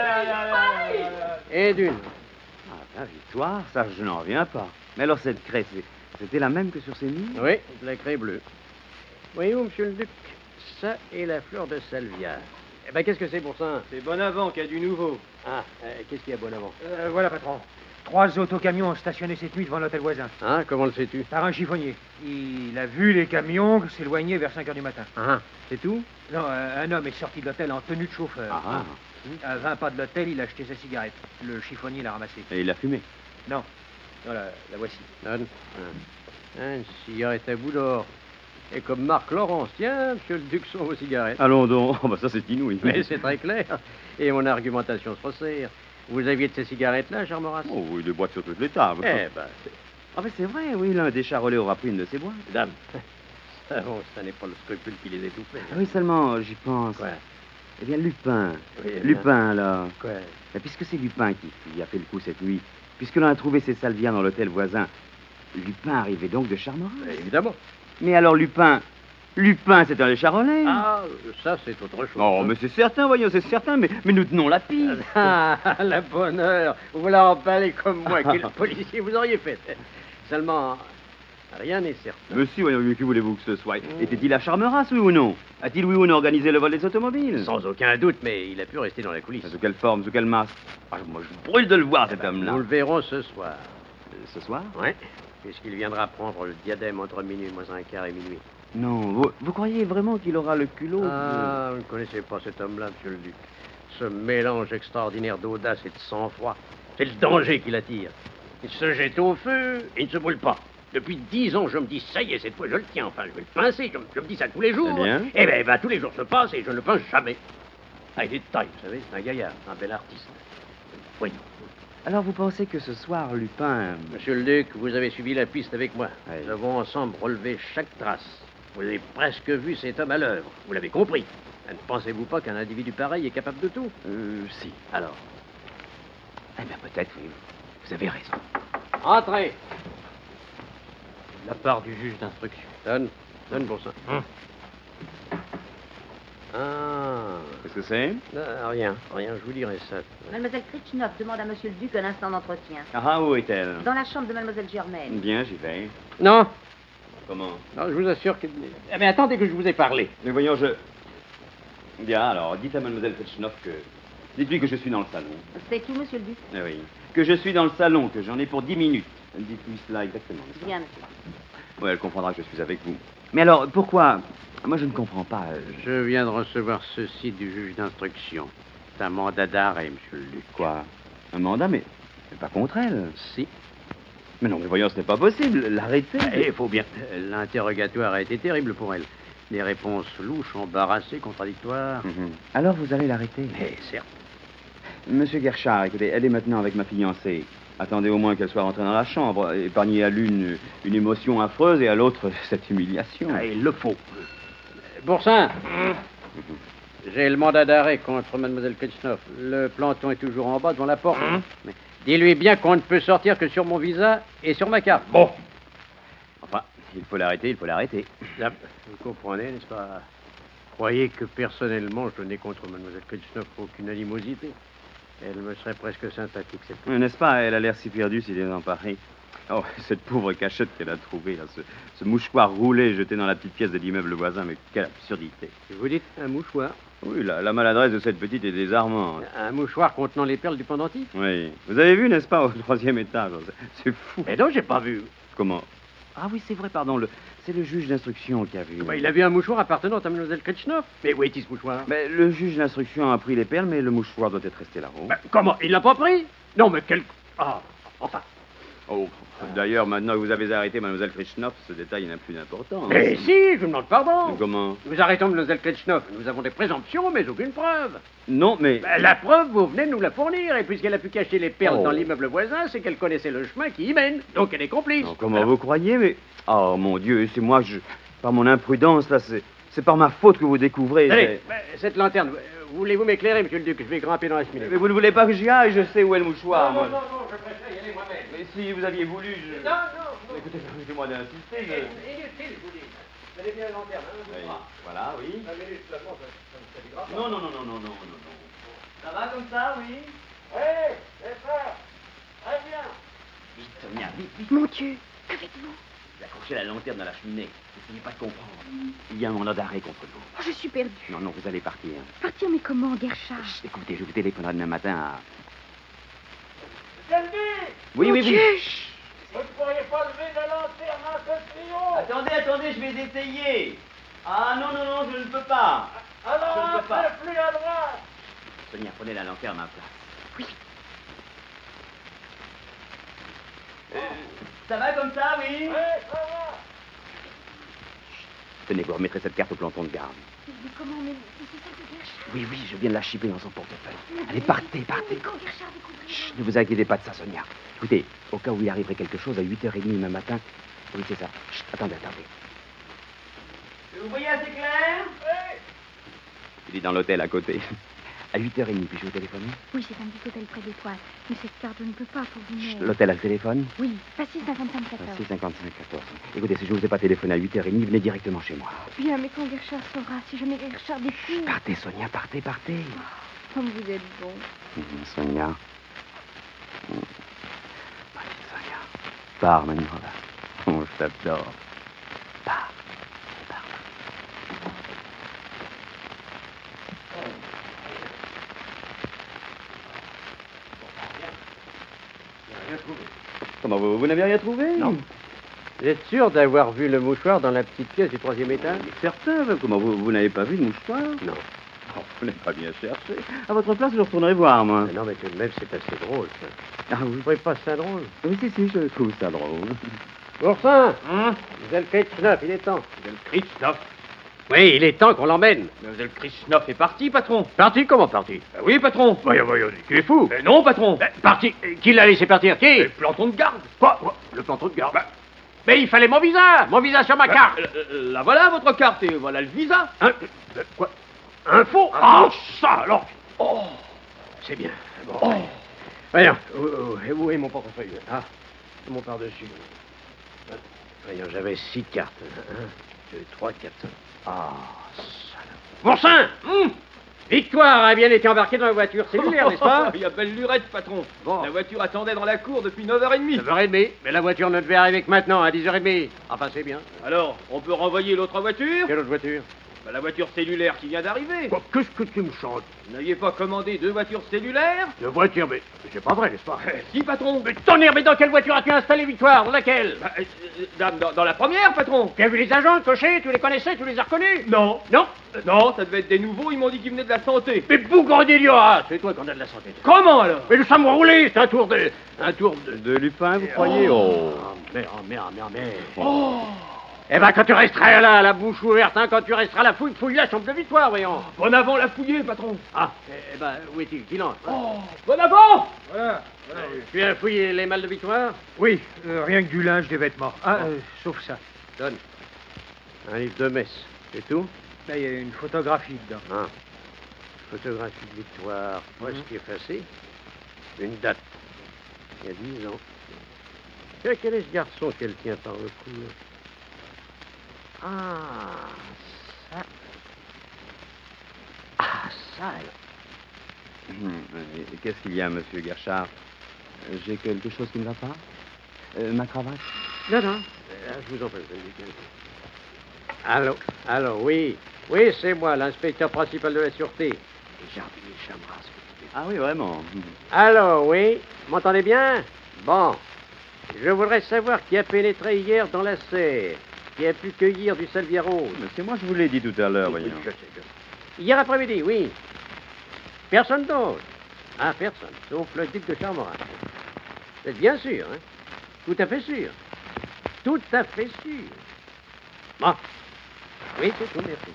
jours, Et d'une. Ah, la Victoire, ça, je n'en reviens pas. Mais alors, cette craie, c'est- c'était la même que sur ces murs? Oui, de la craie bleue. Voyez-vous, monsieur le duc, ça est la fleur de salvia. Eh ben, qu'est-ce que c'est, Boursin? C'est bon avant qu'il y a du nouveau. Ah, euh, qu'est-ce qu'il y a bon avant? Euh, voilà, patron. Trois autocamions ont stationné cette nuit devant l'hôtel voisin. Hein, comment le sais-tu? Par un chiffonnier. Il a vu les camions s'éloigner vers cinq heures du matin. Ah, c'est tout? Non, un, un homme est sorti de l'hôtel en tenue de chauffeur. Ah, ah. À vingt pas de l'hôtel, il a acheté sa cigarette. Le chiffonnier l'a ramassée. Et il a fumé. Non. Non, la, la voici. Donne. Ah, une cigarette à bout d'or. Et comme Marc Laurence, tiens, monsieur le duc, sont vos cigarettes. Allons donc. Oh, bah ça, c'est inouï. Mais c'est très clair. Et mon argumentation se resserre. Vous aviez de ces cigarettes-là, cher Maurras? Oh oui, des boîtes sur toutes les tables. Eh ben, c'est- Ah, mais c'est vrai, oui, l'un des charolais aura pris une de ces boîtes. dame. Ça, bon, ça n'est pas le scrupule qui les étouffait. Ah oui, seulement, j'y pense. Quoi? Eh bien, Lupin. Oui, eh bien. Lupin, là. Quoi? Mais puisque c'est Lupin qui, qui a fait le coup cette nuit, puisque l'on a trouvé ses salvias dans l'hôtel voisin, Lupin arrivait donc de Charmerace. Évidemment. Mais alors, Lupin... Lupin, c'est un des charolais. Ah, ça, c'est autre chose. Oh, mais c'est certain, voyons, c'est certain, mais, mais nous tenons la piste. Ah, la bonne heure. Vous la emballez comme moi. Quel policier vous auriez fait. Seulement, rien n'est certain. Monsieur, voyons, que voulez-vous que ce soit? Était-il à Charmerace, oui ou non? A-t-il, oui ou non, organisé le vol des automobiles? Sans aucun doute, mais il a pu rester dans la coulisse. Sous quelle forme, sous quel masque? Ah, moi, je brûle de le voir, cet homme-là. Nous le verrons ce soir. Ce soir? Oui, puisqu'il viendra prendre le diadème entre minuit moins un quart et minuit. Non, vous, vous croyez vraiment qu'il aura le culot de- Ah, vous ne connaissez pas cet homme-là, monsieur le duc. Ce mélange extraordinaire d'audace et de sang-froid, c'est le danger qui l'attire. Il se jette au feu et il ne se brûle pas. Depuis dix ans, je me dis, ça y est, cette fois, je le tiens, enfin, je vais le pincer. Je, me- je me dis ça tous les jours. Eh bien Eh bien, ben, tous les jours se passent et je ne le pince jamais. Ah, il est de taille, vous savez, c'est un gaillard, un bel artiste. Oui. Alors, vous pensez que ce soir, Lupin... Monsieur le duc, vous avez suivi la piste avec moi. Oui. Nous avons ensemble relevé chaque trace. Vous avez presque vu cet homme à l'œuvre. Vous l'avez compris. Ne pensez-vous pas qu'un individu pareil est capable de tout? Euh, si. Alors, Eh bien, peut-être, oui. Vous avez raison. entrez. La part du juge d'instruction. Donne, donne pour ça. Ah, Qu'est-ce que c'est? ah, rien, rien, je vous dirai ça. Mademoiselle Kritchnov demande à Monsieur le Duc un instant d'entretien. Ah, où est-elle? Dans la chambre de Mademoiselle Germaine. Bien, j'y vais. Non, Comment? non, je vous assure que... Eh bien, attendez que je vous ai parlé. Mais voyons, je... Bien, alors, dites à mademoiselle Kretchnov que... Dites-lui que je suis dans le salon. C'est tout, Monsieur le Duc? Eh oui. Que je suis dans le salon, que j'en ai pour dix minutes. Dites-lui cela exactement. n'est-ce pas? Bien, monsieur. Oui, elle comprendra que je suis avec vous. Mais alors, pourquoi? Moi, je ne comprends pas. euh, Je viens de recevoir ceci du juge d'instruction. C'est un mandat d'arrêt, monsieur le duc. Quoi? Un mandat, mais... mais pas contre elle. Si. Mais non, mais voyons, ce n'est pas possible. L'arrêter... Eh, il faut bien. L'interrogatoire a été terrible pour elle. Des réponses louches, embarrassées, contradictoires. Mhm. Alors vous allez l'arrêter? Mais certes. Monsieur Guerchard, écoutez, elle est maintenant avec ma fiancée. Attendez au moins qu'elle soit rentrée dans la chambre. Épargnez à l'une une émotion affreuse et à l'autre cette humiliation. Ah, il le faut. Boursin, j'ai le mandat d'arrêt contre mademoiselle Kretschnoff. Le planton est toujours en bas devant la porte. Mais dis-lui bien qu'on ne peut sortir que sur mon visa et sur ma carte. Bon. Enfin, il faut l'arrêter, il faut l'arrêter. Là, vous comprenez, n'est-ce pas? Croyez que personnellement, je n'ai contre mademoiselle Kretschnoff aucune animosité. Elle me serait presque sympathique, cette Oui, n'est-ce pas? Elle a l'air si perdue s'il est en Paris. Oh, cette pauvre cachette qu'elle a trouvée, là, ce, ce mouchoir roulé jeté dans la petite pièce de l'immeuble voisin, mais quelle absurdité. Vous dites un mouchoir? Oui, la, la maladresse de cette petite est désarmante. Un mouchoir contenant les perles du pendentif? Oui. Vous avez vu, n'est-ce pas, au troisième étage? C'est fou. Mais non, j'ai pas vu. Comment? Ah oui, c'est vrai, pardon. Le... C'est le juge d'instruction qui a vu. Bah, il a vu un mouchoir appartenant à mademoiselle Kretschnoff. Mais où est-il, ce mouchoir? Mais le juge d'instruction a pris les perles, mais le mouchoir doit être resté là-haut. Bah, comment? Il l'a pas pris? Non, mais quel... Ah, enfin... Oh, d'ailleurs, maintenant que vous avez arrêté mademoiselle Kretschnoff, ce détail n'a plus d'importance. Mais si, je vous demande pardon. Mais comment? Nous arrêtons mademoiselle Kretschnoff. Nous avons des présomptions, mais aucune preuve. Non, mais... Bah, la preuve, vous venez de nous la fournir. Et puisqu'elle a pu cacher les perles Oh. dans l'immeuble voisin, c'est qu'elle connaissait le chemin qui y mène. Donc elle est complice. Non, comment vous croyez, mais... Oh, mon Dieu, c'est moi, je... Par mon imprudence, là, c'est... C'est par ma faute que vous découvrez... Allez, bah, cette lanterne, euh, voulez-vous m'éclairer, monsieur le duc? Je vais grimper dans la cheminée. Mais vous ne voulez pas que j'y aille, je sais où est le mouchoir, Non, moi. non, non, non, je préfère y aller moi-même. Mais si vous aviez voulu, je... Non, non, non. Écoutez, permettez-moi d'insister, je... Inutile, je vous dis. Vous allez bien la lanterne, hein, Oui, je crois. voilà, oui. Un minute seulement, ça ça ne servira pas. Non, non, non, non, non, non, non, non. Ça va comme ça, oui? Hé, les frères, très bien. Vite, Sonia, vite, vite. Mon Dieu, que faites-vous? Accrochez la lanterne dans la cheminée. N'essayez pas de comprendre. Il y a un mandat d'arrêt contre vous. Oh, je suis perdue. Non, non, vous allez partir. Partir, mais comment, Guerchard? Chut, écoutez, je vous téléphonerai demain matin à... Selby, Oui, Mon oui, Dieu. oui. Chut. vous ne pourriez pas lever la lanterne un peu plus haut. Attendez, attendez, je vais essayer. Ah, non, non, non, je ne peux pas. Alors je ne un peux pas. peu plus à droite. Sonia, prenez la lanterne à place. Oui. Euh, ça va comme ça, oui? Oui, ça va. Tenez, vous remettrez cette carte au planton de garde. Mais comment, mais c'est ça que Guerchard? Oui, oui, je viens de la chipper dans son portefeuille. Allez, partez, partez. Mais quand Guerchard découvre... Chut, ne vous inquiétez pas de ça, Sonia. Écoutez, au cas où il arriverait quelque chose, à huit heures trente demain matin... Oui, c'est ça. Chut, attendez, attendez. Vous voyez assez clair? Oui. Il est dans l'hôtel à côté. À huit heures trente, puis-je vous téléphoner? Oui, c'est un petit hôtel près d'étoiles. Mais cette carte, je ne peux pas pour vous Chut, mettre. l'hôtel a le téléphone? Oui, passez cinquante-cinq quatorze. six cinquante-cinq quatorze. Écoutez, si je ne vous ai pas téléphoné à huit heures trente, venez directement chez moi. Bien, mais quand Guerchard saura, si jamais Guerchard découvre... Partez, Sonia, partez, partez. Comme vous êtes bon. Hum, Sonia. Hum. Petite Sonia. Pars maintenant, là. Oh, je t'adore. Pars. Pars. Comment, vous, vous n'avez rien trouvé? Non. Vous êtes sûr d'avoir vu le mouchoir dans la petite pièce du troisième étage? Certain. Comment, vous, vous n'avez pas vu le mouchoir? Non. Oh, vous n'avez pas bien cherché. À votre place, je retournerai voir, moi. Mais non, mais tout de même, c'est assez drôle, ça. Ah oui? Vous trouvez pas ça drôle? Oui, si, si, je trouve ça drôle. Boursin, Mademoiselle Kretschnoff, il est temps. Mademoiselle Kretschnoff? Oui, il est temps qu'on l'emmène. Mademoiselle Kretschnoff est partie, patron. Parti? Comment parti? Ben oui, patron. Voyons, voyons, tu es fou. Ben non, patron. Ben, parti. Qui l'a laissé partir? Qui? Le planton de garde. Quoi? Quoi? Le planton de garde? Ben, mais il fallait mon visa. Mon visa sur ma Ben, carte. euh, la voilà, votre carte, et voilà le visa. Hein? Euh, Quoi? Un faux? Ah, ça alors. Oh, c'est bien. Bon, Oh. voyons, où, où- où est mon portefeuille? Ah, mon par-dessus. Voyons, j'avais six cartes. Un, deux, trois, quatre. Ah, salaud. Boursin! Hum. Victoire a bien été embarquée dans la voiture cellulaire, n'est-ce pas? Il y a belle lurette, patron. Bon. La voiture attendait dans la cour depuis neuf heures trente. neuf heures trente, mais la voiture ne devait arriver que maintenant, à dix heures trente. Enfin, c'est bien. Alors, on peut renvoyer l'autre voiture? Quelle autre voiture? Ben, la voiture cellulaire qui vient d'arriver. Quoi, qu'est-ce que tu me chantes? Vous n'aviez pas commandé deux voitures cellulaires? De voiture, mais c'est pas vrai, n'est-ce pas? Si, patron. Mais tonnerre, mais dans quelle voiture as-tu installé Victoire? Dans laquelle? Ben, euh, dans, dans- dans la première, patron. Tu as vu les agents, le cocher? Tu les connaissais? Tu les as reconnus? Non. Non? Non, ça devait être des nouveaux, ils m'ont dit qu'ils venaient de la santé. Mais bougre d'idiot! C'est toi qu'on a de la santé. Comment alors? Mais nous sommes roulés, c'est un tour de... Un tour de... De Lupin, vous croyez? Oh. Merde, merde, merde, merde. Oh. Eh ben, quand tu resteras là, la bouche ouverte, hein, quand tu resteras la fouille, fouille la chambre de Victoire, voyons. Bon avant l'a fouiller, patron. Ah, eh ben, où est-il? Qu'il entre. Oh, bon avant. Voilà, voilà, oui. Tu as fouillé les malles de Victoire? Oui, euh, rien que du linge, des vêtements. Ah, euh, sauf ça. Donne. Un livre de messe, c'est tout? Là, il y a une photographie dedans. Ah. Photographie de Victoire, presque effacée. Une date. Il y a dix ans. Et quel est ce garçon qu'elle tient par le cou? Ah, ça. Ah, ça, là. Hum, et Qu'est-ce qu'il y a, monsieur Gershard? J'ai quelque chose qui ne va pas? Euh, ma cravate? Non, non. Euh, je vous en prie. Allô, allô, oui. Oui, c'est moi, l'inspecteur principal de la sûreté. Jardinier Chamras. Ah oui, vraiment. Allô, oui. M'entendez bien? Bon. Je voudrais savoir qui a pénétré hier dans la serre, qui a pu cueillir du salvia rose. Mais c'est moi, je vous l'ai dit tout à l'heure, Oui, voyons. je sais, je sais. Hier après-midi, oui. Personne d'autre. Ah, personne, sauf le duc de Charmoras. Vous êtes bien sûr, hein? Tout à fait sûr. Tout à fait sûr. Bon. Oui, c'est tout, merci.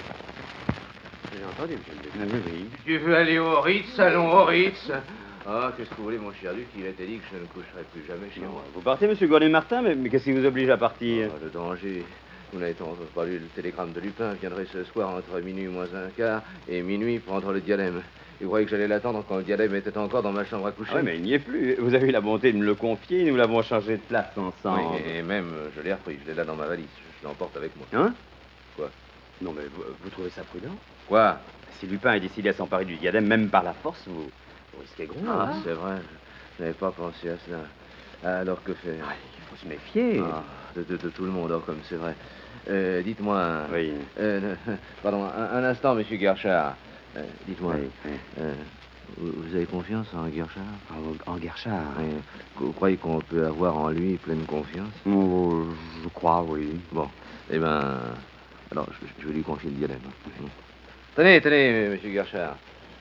J'ai entendu, monsieur le duc. Ah, oui, oui. Tu veux aller au Ritz, allons au Ritz. Ah, qu'est-ce que vous voulez, mon cher Duc? Il a été dit que je ne coucherai plus jamais chez moi. Vous partez, monsieur Gourdet-Martin, mais, mais qu'est-ce qui vous oblige à partir? Oh, le danger. Vous n'avez pas lu le télégramme de Lupin. Je viendrai ce soir entre minuit moins un quart et minuit prendre le diadème. Et vous croyez que j'allais l'attendre quand le diadème était encore dans ma chambre à coucher? Ah oui, mais il n'y est plus. Vous avez eu la bonté de me le confier, nous l'avons changé de place ensemble. Oui, et même, je l'ai repris. Je l'ai là dans ma valise. Je l'emporte avec moi. Hein? Quoi? Non, mais vous, vous trouvez ça prudent? Quoi? Si Lupin est décidé à s'emparer du diadème, même par la force, vous, vous risquez gros. Ah, hein? c'est vrai. Je n'avais pas pensé à cela. Alors que faire? Ah, il faut se méfier. Ah, de, de- de tout le monde, oh, comme c'est vrai. Euh, dites-moi... Oui. euh, pardon, un, un instant, monsieur Gershard. Euh, dites-moi, Oui, oui. euh, vous, vous avez confiance en Gershard? En, en Gershard? Oui. Vous croyez qu'on peut avoir en lui pleine confiance? Oh, je crois, oui. Bon, eh ben... Alors, je, je vais lui confier le diadème. Tenez, tenez, monsieur Gershard.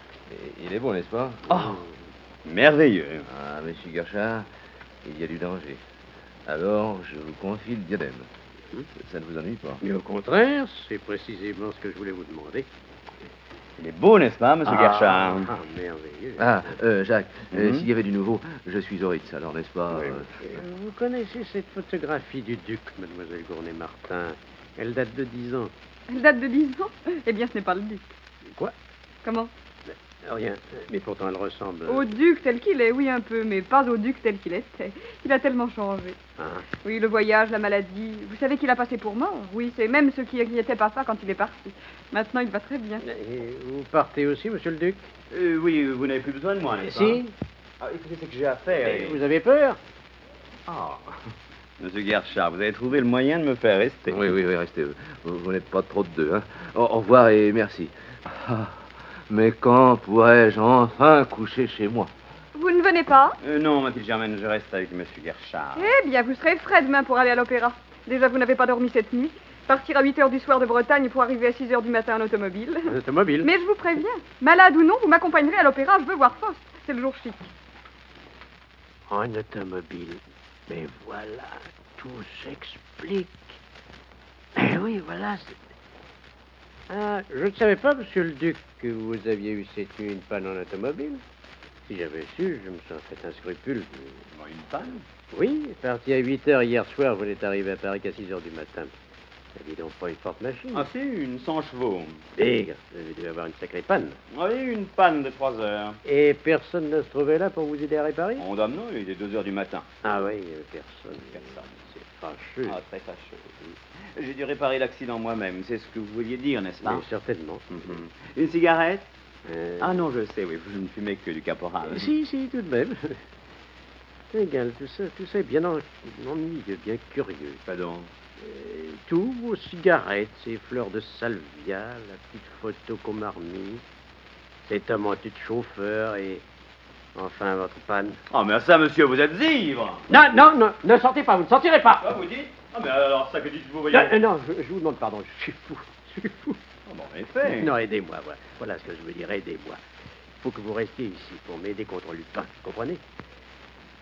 Il est beau, n'est-ce pas? Oh, merveilleux. Ah, monsieur Gershard, il y a du danger. Alors, je vous confie le diadème. Ça ne vous ennuie pas? Mais au contraire, c'est précisément ce que je voulais vous demander. Il est beau, n'est-ce pas, monsieur Ah, Gershard? ah, merveilleux. Ah, euh, Jacques, euh, Mhm. s'il y avait du nouveau, je suis au Ritz, alors n'est-ce pas? Oui. euh, Euh, Vous connaissez cette photographie du duc, mademoiselle Gournet-Martin? Elle date de dix ans. Elle date de dix ans. Eh bien, ce n'est pas le duc. Quoi? Comment? Rien. Mais pourtant, elle ressemble... Au duc tel qu'il est, oui, un peu, mais pas au duc tel qu'il était. Il a tellement changé. Ah. Oui, le voyage, la maladie. Vous savez qu'il a passé pour mort. Oui, c'est même ce qui inquiétait papa quand il est parti. Maintenant, il va très bien. Et vous partez aussi, monsieur le duc? Euh, oui, vous n'avez plus besoin de moi, n'est-ce pas? Si. Ah, écoutez, c'est que j'ai affaire. Et et- vous avez peur? Ah. Monsieur Gershard, vous avez trouvé le moyen de me faire rester. Oui, oui, oui, restez. Vous, vous n'êtes pas trop de deux, hein? Au, au revoir et merci. Ah, mais quand pourrais-je enfin coucher chez moi? Vous ne venez pas? Euh, non, ma petite Germaine, je reste avec monsieur Gershard. Eh bien, vous serez frais demain pour aller à l'opéra. Déjà, vous n'avez pas dormi cette nuit. Partir à huit heures du soir de Bretagne pour arriver à six heures du matin en automobile. Un automobile? Mais je vous préviens, malade ou non, vous m'accompagnerez à l'opéra, je veux voir Faust. C'est le jour chic. En automobile. Mais voilà, tout s'explique. Eh oui, voilà. c'est- Ah, je ne savais pas, monsieur le duc, que vous aviez eu cette nuit une panne en automobile. Si j'avais su, je me serais fait un scrupule. Bon, une panne? Oui, parti à huit heures hier soir, vous êtes arrivé à Paris qu'à six heures du matin. Ça dit donc pas une forte machine. Ah, si, une cent chevaux. Bigre, vous avez dû avoir une sacrée panne. Oui, une panne de trois heures. Et personne ne se trouvait là pour vous aider à réparer? On dame, non, il est deux heures du matin. Ah oui, euh, personne. Personne. C'est fâcheux. Ah, très fâcheux. oui. J'ai dû réparer l'accident moi-même, c'est ce que vous vouliez dire, n'est-ce pas? Mais certainement. Mhm. Une cigarette? Euh, Ah non, je sais, oui, je ne fumais que du caporal. Si, si, tout de même. C'est égal, tout ça, tout ça est bien en- ennuyeux, bien curieux. Pardon. Euh, tout, vos cigarettes, ces fleurs de salvia, la petite photo qu'on m'a remise, cet homme en tête de chauffeur et... Enfin, votre panne. Ah, mais ça, monsieur, vous êtes ivre! Non, non, non, ne sortez pas, vous ne sortirez pas. Ah, vous dites? Ah, mais alors, ça que dites-vous, voyez? Non, non, je, je vous demande pardon, je suis fou, je suis fou. Ah, bon, en effet. Non, aidez-moi, voilà. Voilà ce que je veux dire, aidez-moi. Il faut que vous restiez ici pour m'aider contre Lupin, vous comprenez?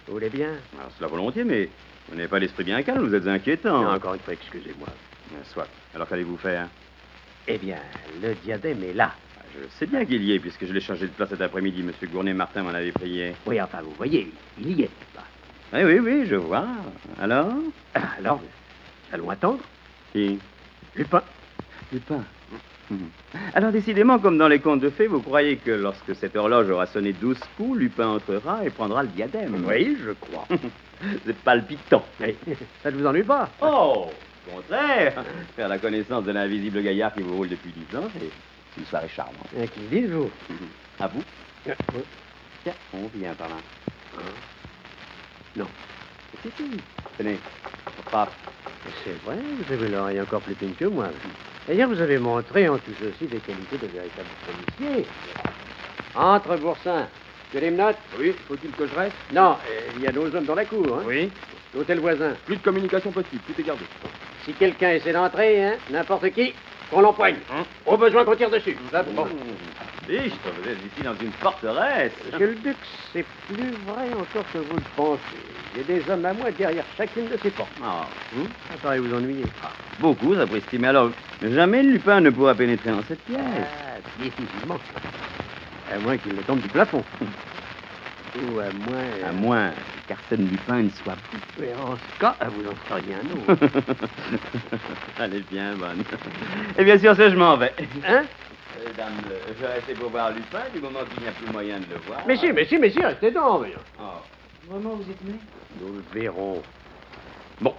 Vous voulez bien? Alors, cela volontiers, mais vous n'avez pas l'esprit bien calme, vous êtes inquiétant. Non, encore une fois, excusez-moi. Bien, soit. Alors, qu'allez-vous faire? Eh bien, le diadème est là. Je sais bien qu'il y est, puisque je l'ai changé de place cet après-midi. Monsieur Gournay-Martin m'en avait prié. Oui, enfin, vous voyez, il y est, n'est-ce pas? Oui, oui, oui, je vois. Alors? Alors, allons attendre. Qui? Lupin. Lupin. Mhm. Alors, décidément, comme dans les contes de fées, vous croyez que lorsque cette horloge aura sonné douze coups, Lupin entrera et prendra le diadème. Oui, je crois. C'est palpitant. Oui. Ça ne vous ennuie pas? Oh, au contraire. Faire la connaissance de l'invisible gaillard qui vous roule depuis dix ans, c'est une soirée charmante. Et qui dites-vous? À vous? Oui. Tiens, on vient par là. Non. Si, si. Tenez, frappe. C'est vrai, vous avez l'oreille encore plus fine que moi. D'ailleurs, vous avez montré en tout ceci des qualités de véritable policier. Entre, Boursin. Tu as les menottes? Oui, faut-il que je reste? Non, euh, il y a nos hommes dans la cour. Hein? Oui. L'hôtel voisin. Plus de communication possible, tout est gardé. Si quelqu'un essaie d'entrer, hein, n'importe qui, qu'on l'empoigne. Hein? Au besoin qu'on tire dessus. Bon. Fichtre, vous êtes ici dans une forteresse. Monsieur le Duc, c'est plus vrai encore que vous le pensez. J'ai des hommes à moi derrière chacune de ces portes. Ah, Hum? Ça paraît vous ennuyer. ah, beaucoup, ça préstime. Mais alors, jamais Lupin ne pourra pénétrer dans cette pièce. Ah, difficilement. À moins qu'il ne tombe du plafond. Ou à moins... euh, À moins qu'Arsène Lupin ne soit fou. Mais en ce cas, vous en feriez un autre. Elle est bien bonne. Et bien sûr, ça, je m'en vais. Hein? Euh, dame, euh, je vais rester pour voir Lupin du moment qu'il n'y a plus moyen de le voir. Messieurs, messieurs, messieurs, restez donc. voyons. Oh. Vraiment, vous êtes né? Nous le verrons. Bon.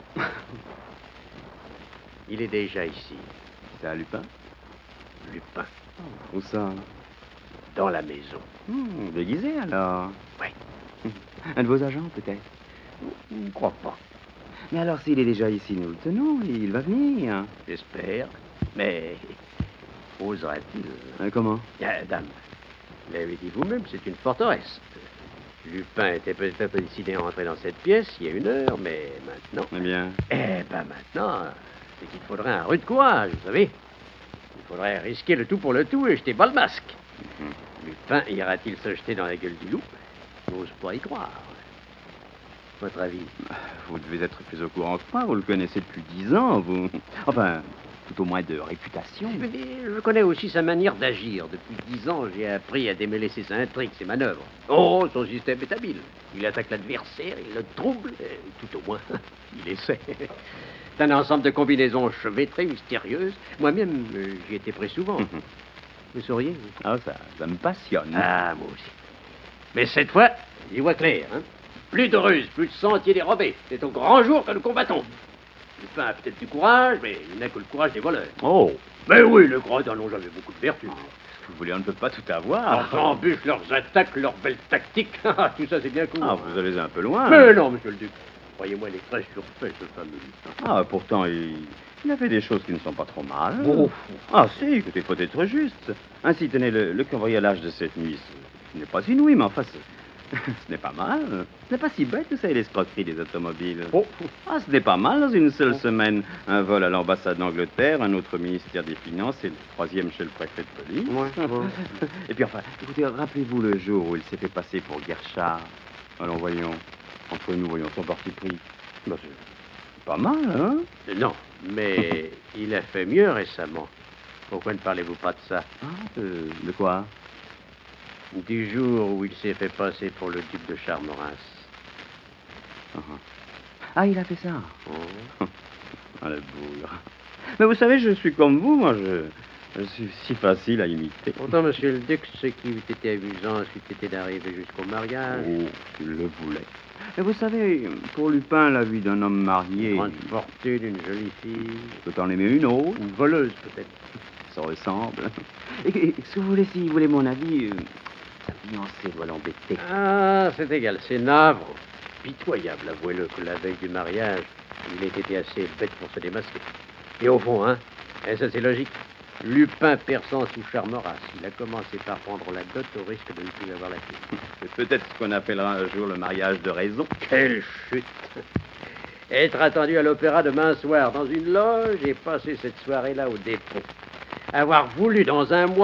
Il est déjà ici. C'est à Lupin? Lupin. Où ça? Dans la maison. Hmm, déguisé, alors? Oui. Un de vos agents, peut-être? Je ne crois pas. Mais alors, s'il est déjà ici, nous le tenons, il va venir. J'espère. Mais osera-t-il? Euh, comment? Ah, dame, l'avez dit vous-même, c'est une forteresse. Lupin était peut-être décidé à entrer dans cette pièce il y a une heure, mais maintenant... Eh bien? Eh ben maintenant, c'est qu'il faudrait un rude courage, vous savez. Il faudrait risquer le tout pour le tout et jeter bas le masque. Mm-hmm. Lupin ira-t-il se jeter dans la gueule du loup? J'ose pas y croire. Votre avis? Vous devez être plus au courant que moi, vous le connaissez depuis dix ans, vous... Enfin, tout au moins de réputation. Mais je connais aussi sa manière d'agir. Depuis dix ans, j'ai appris à démêler ses intrigues, ses manœuvres. Oh, son système est habile. Il attaque l'adversaire, il le trouble, et tout au moins, il essaie. C'est un ensemble de combinaisons chevêtrées, mystérieuses. Moi-même, euh, j'y étais prêt souvent. Vous sauriez? Vous? Ah, ça, ça me passionne. Ah, moi aussi. Mais cette fois, j'y vois clair, hein. Plus de ruses, plus de sentiers dérobés. C'est au grand jour que nous combattons. Lupin a peut-être du courage, mais il n'a que le courage des voleurs. Oh! Mais oui, les gredins n'ont jamais beaucoup de vertu. Vous voulez, on ne peut pas tout avoir. Leurs embûches, leurs attaques, leurs belles tactiques. Tout ça, c'est bien cool. Ah, vous allez un peu loin. Mais non, monsieur le duc. Croyez-moi, il est très surfait, ce fameux Lupin. Ah, pourtant, il... il a fait des choses qui ne sont pas trop mal. Oh. Ah, si, écoutez, faut être juste. Ainsi, tenez, le, le cambriolage de cette nuit, ce n'est pas inouï, mais enfin, ce, ce n'est pas mal. Ce n'est pas si bête, vous savez, l'escroquerie des automobiles. Oh. Ah, ce n'est pas mal dans une seule semaine. Un vol à l'ambassade d'Angleterre, un autre au ministère des Finances et le troisième chez le préfet de police. Ouais, ouais. Et puis, enfin, écoutez, rappelez-vous le jour où il s'est fait passer pour Guerchard. Allons, voyons. Entre nous, voyons son parti pris. Ben, c'est pas mal, hein? Non, mais il a fait mieux récemment. Pourquoi ne parlez-vous pas de ça? Ah, de, de quoi? Du jour où il s'est fait passer pour le duc de Charmoras. Uh-huh. Ah, il a fait ça? Oh. Ah, le bougre. Mais vous savez, je suis comme vous, moi, je, je suis si facile à imiter. Pourtant, monsieur le duc, ce qui eût été amusant, c'eût été d'arriver jusqu'au mariage. Oh, il le voulait. Et vous savez, pour Lupin, la vie d'un homme marié... Une grande fortune, une jolie fille... Peut en aimer une autre. Une voleuse, peut-être. Ça ressemble. Et, et si vous voulez, si vous voulez mon avis, euh, sa fiancée doit l'embêter. Ah, c'est égal, c'est navrant. Pitoyable, avouez-le, que la veille du mariage, il ait été assez bête pour se démasquer. Et au fond, hein, et ça c'est logique, Lupin perçant sous Charmoras, il a commencé par prendre la dot au risque de ne plus avoir la fille. C'est peut-être ce qu'on appellera un jour le mariage de raison. Quelle chute! Être attendu à l'opéra demain soir dans une loge et passer cette soirée-là au dépôt. Avoir voulu dans un mois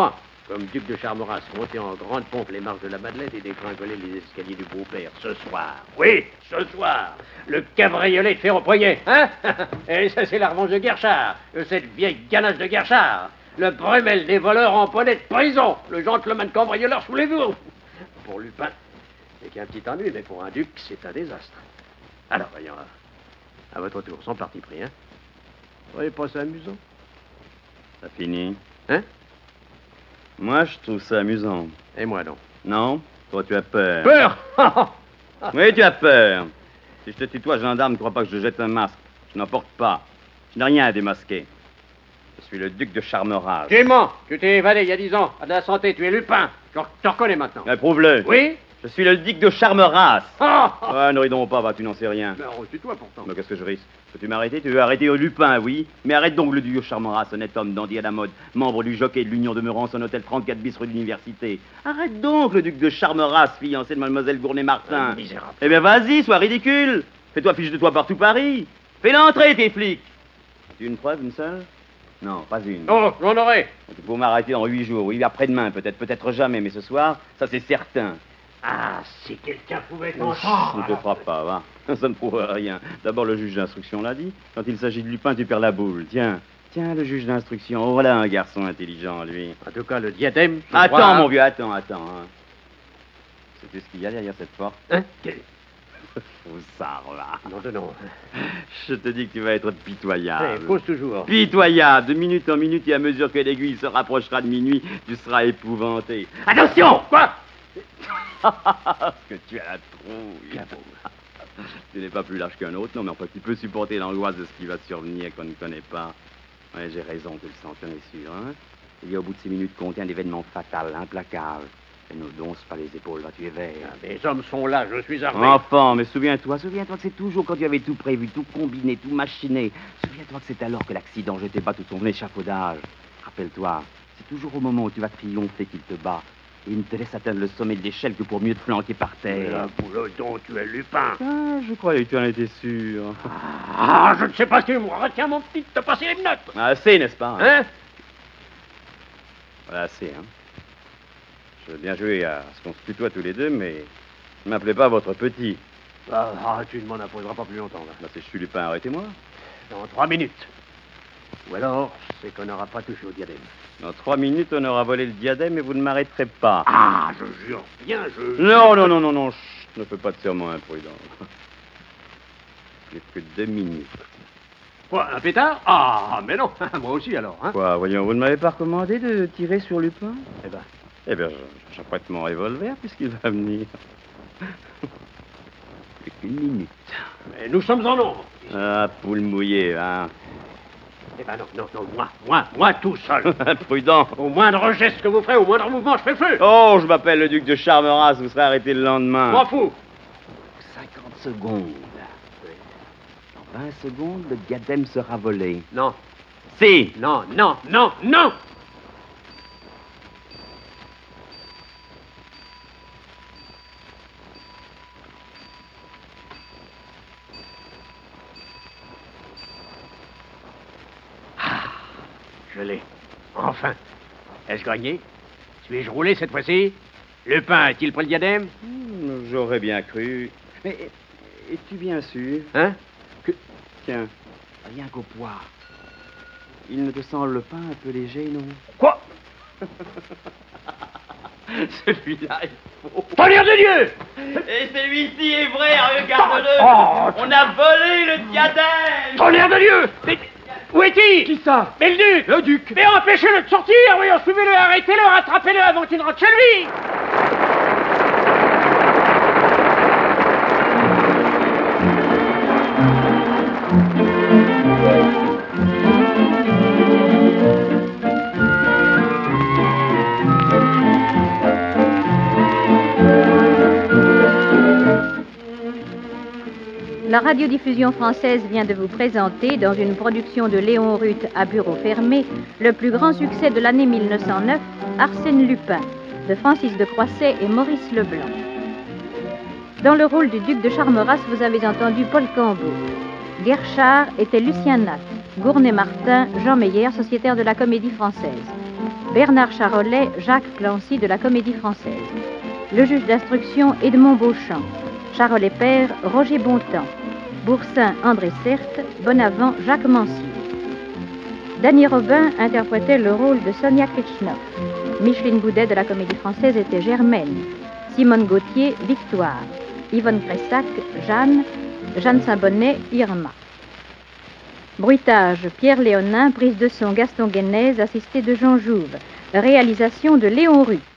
comme duc de Charmeras, monter en grande pompe les marches de la Madeleine et dégringoler les escaliers du beau-père ce soir. Oui, ce soir. Le cabriolet de Ferropoignet, hein? Et ça, c'est la revanche de Guerchard, de cette vieille ganache de Guerchard. Le Brumel des voleurs en poney de prison, le gentleman cambrioleur sous les verrous. Pour Lupin, c'est qu'un petit ennui, mais pour un duc, c'est un désastre. Alors, voyons, à votre tour, sans parti pris, hein? Vous voyez pas ça amusant? Ça finit. Hein? Moi, je trouve ça amusant. Et moi, non? Non? Toi, tu as peur. Peur? Oui, tu as peur. Si je te tutoie, gendarme, ne crois pas que je jette un masque. Je n'en porte pas. Je n'ai rien à démasquer. Je suis le duc de Charmeras. Tu mens. Tu t'es évadé il y a dix ans. À de la santé, tu es Lupin. Je te reconnais maintenant. Mais prouve-le. Oui? Je suis le duc de Charmeras. Ah! Ouais, ne ridons pas, va, tu n'en sais rien. Mais arrête-toi pourtant. Mais qu'est-ce que je risque? Peux-tu m'arrêter? Tu veux arrêter au Lupin, oui? Mais arrête donc le duc de Charmeras, honnête homme, dandy à la mode, membre du jockey de l'Union demeurant son hôtel trente-quatre bis rue de l'Université. Arrête donc le duc de Charmeras, fiancé de mademoiselle Gournay-Martin. Ah, misérable. Eh bien, vas-y, sois ridicule. Fais-toi fiche de toi partout Paris. Fais l'entrée, tes flics. As-tu une preuve, une seule? Non, pas une. Oh, j'en aurai. Tu peux m'arrêter dans huit jours, oui, après-demain, peut-être, peut-être jamais, mais ce soir, ça c'est certain. Ah, si quelqu'un pouvait Oh, t'entendre. ne te frappe pas, va. Ça ne prouve rien. D'abord, le juge d'instruction l'a dit. Quand il s'agit de Lupin, tu perds la boule. Tiens, tiens, le juge d'instruction. Oh, voilà un garçon intelligent, lui. En tout cas, le diadème... ce Attends, soir- mon vieux, attends, attends. Hein. Sais-tu ce qu'il y a derrière cette porte? Hein? Quel... Foussard, va. Non, de non. Je te dis que tu vas être pitoyable. Eh, pose toujours. Pitoyable. De minute en minute, et à mesure que l'aiguille se rapprochera de minuit, tu seras épouvanté. Attention! Quoi? Parce que tu as la trouille. Tu n'es pas plus lâche qu'un autre, non, mais enfin, tu peux supporter l'angoisse de ce qui va te survenir qu'on ne connaît pas. Ouais, j'ai raison, tu le sens, tu en es sûr, hein? Il y a au bout de ces minutes contient l'événement fatal, implacable. Et nous donce pas les épaules, va tu es vert. Ah, mes hommes sont là, je suis armé. Enfant, mais souviens-toi, souviens-toi que c'est toujours quand tu avais tout prévu, tout combiné, tout machiné. Souviens-toi que c'est alors que l'accident jetait pas tout son échafaudage. Rappelle-toi, c'est toujours au moment où tu vas triompher qu'il te bat. Et il ne te laisse atteindre le sommet de l'échelle que pour mieux te flanquer par terre. La boulot dont tu es Lupin. Ah, je croyais que tu en étais sûr. Ah, je ne sais pas ce qui me retient, mon petit, de te passer les menottes. Ah, assez, n'est-ce pas? Hein? Voilà, assez, hein. Je veux bien jouer à ce qu'on se tutoie tous les deux, mais ne m'appelez pas votre petit. Ah, ah, tu ne m'en imposeras pas plus longtemps, là. Bah, si je suis Lupin, arrêtez-moi. Dans trois minutes. Ou alors, c'est qu'on n'aura pas touché au diadème. Dans trois minutes, on aura volé le diadème et vous ne m'arrêterez pas. Ah, je jure bien, je... Non, non, non, non, non, chut, ne fais pas de serment imprudent. J'ai que deux minutes. Quoi, un pétard? Ah, mais non, moi aussi alors, hein? Quoi, voyons, vous ne m'avez pas recommandé de tirer sur Lupin? Eh ben... Eh bien, je- j'apprête mon revolver puisqu'il va venir. Plus qu'une minute. Mais nous sommes en nombre. Ah, poule mouillée, hein. Eh ben non, non, non, moi, moi, moi tout seul. Imprudent. Au moindre geste que vous ferez, au moindre mouvement, je fais feu. Oh, je m'appelle le duc de Charmeras, vous serez arrêté le lendemain. M'en fous. cinquante secondes. Dans vingt secondes, le diadème sera volé. Non, Si. non, non, non, non. Ah, je l'ai. Enfin. Ai-je gagné? Suis-je roulé cette fois-ci? Lupin a-t-il pris le diadème? Hmm, J'aurais bien cru. Mais es-tu bien sûr? Hein? Que... Tiens, rien qu'au poids. Il ne te semble pas un peu léger, non? Quoi? Celui-là est faux. Tonnerre de Dieu! Et celui-ci est vrai, regarde-le. Oh, On a volé le diadème. Tonnerre de Dieu! Mais où est-il? Qui ça? Mais le duc! Le duc. Mais empêchez-le de sortir! Voyons, suivez-le, arrêtez-le, rattrapez-le avant qu'il ne rentre chez lui! La radiodiffusion française vient de vous présenter, dans une production de Léon Ruth à bureau fermé, le plus grand succès de l'année mille neuf cent neuf, Arsène Lupin, de Francis de Croisset et Maurice Leblanc. Dans le rôle du duc de Charmeras, vous avez entendu Paul Cambeau. Guerchard était Lucien Natte, Gournay-Martin, Jean Meyer, sociétaire de la Comédie Française. Bernard Charolais, Jacques Clancy de la Comédie Française. Le juge d'instruction, Edmond Beauchamp. Charolais père, Roger Bontemps. Boursin, André Certes. Bonavent, Jacques Mancy. Danny Robin interprétait le rôle de Sonia Kritchnoff. Micheline Boudet de la Comédie Française était Germaine. Simone Gauthier, Victoire. Yvonne Cressac, Jeanne. Jeanne Saint-Bonnet, Irma. Bruitage, Pierre Léonin, prise de son Gaston Guénez, assisté de Jean Jouve. Réalisation de Léon Ruth.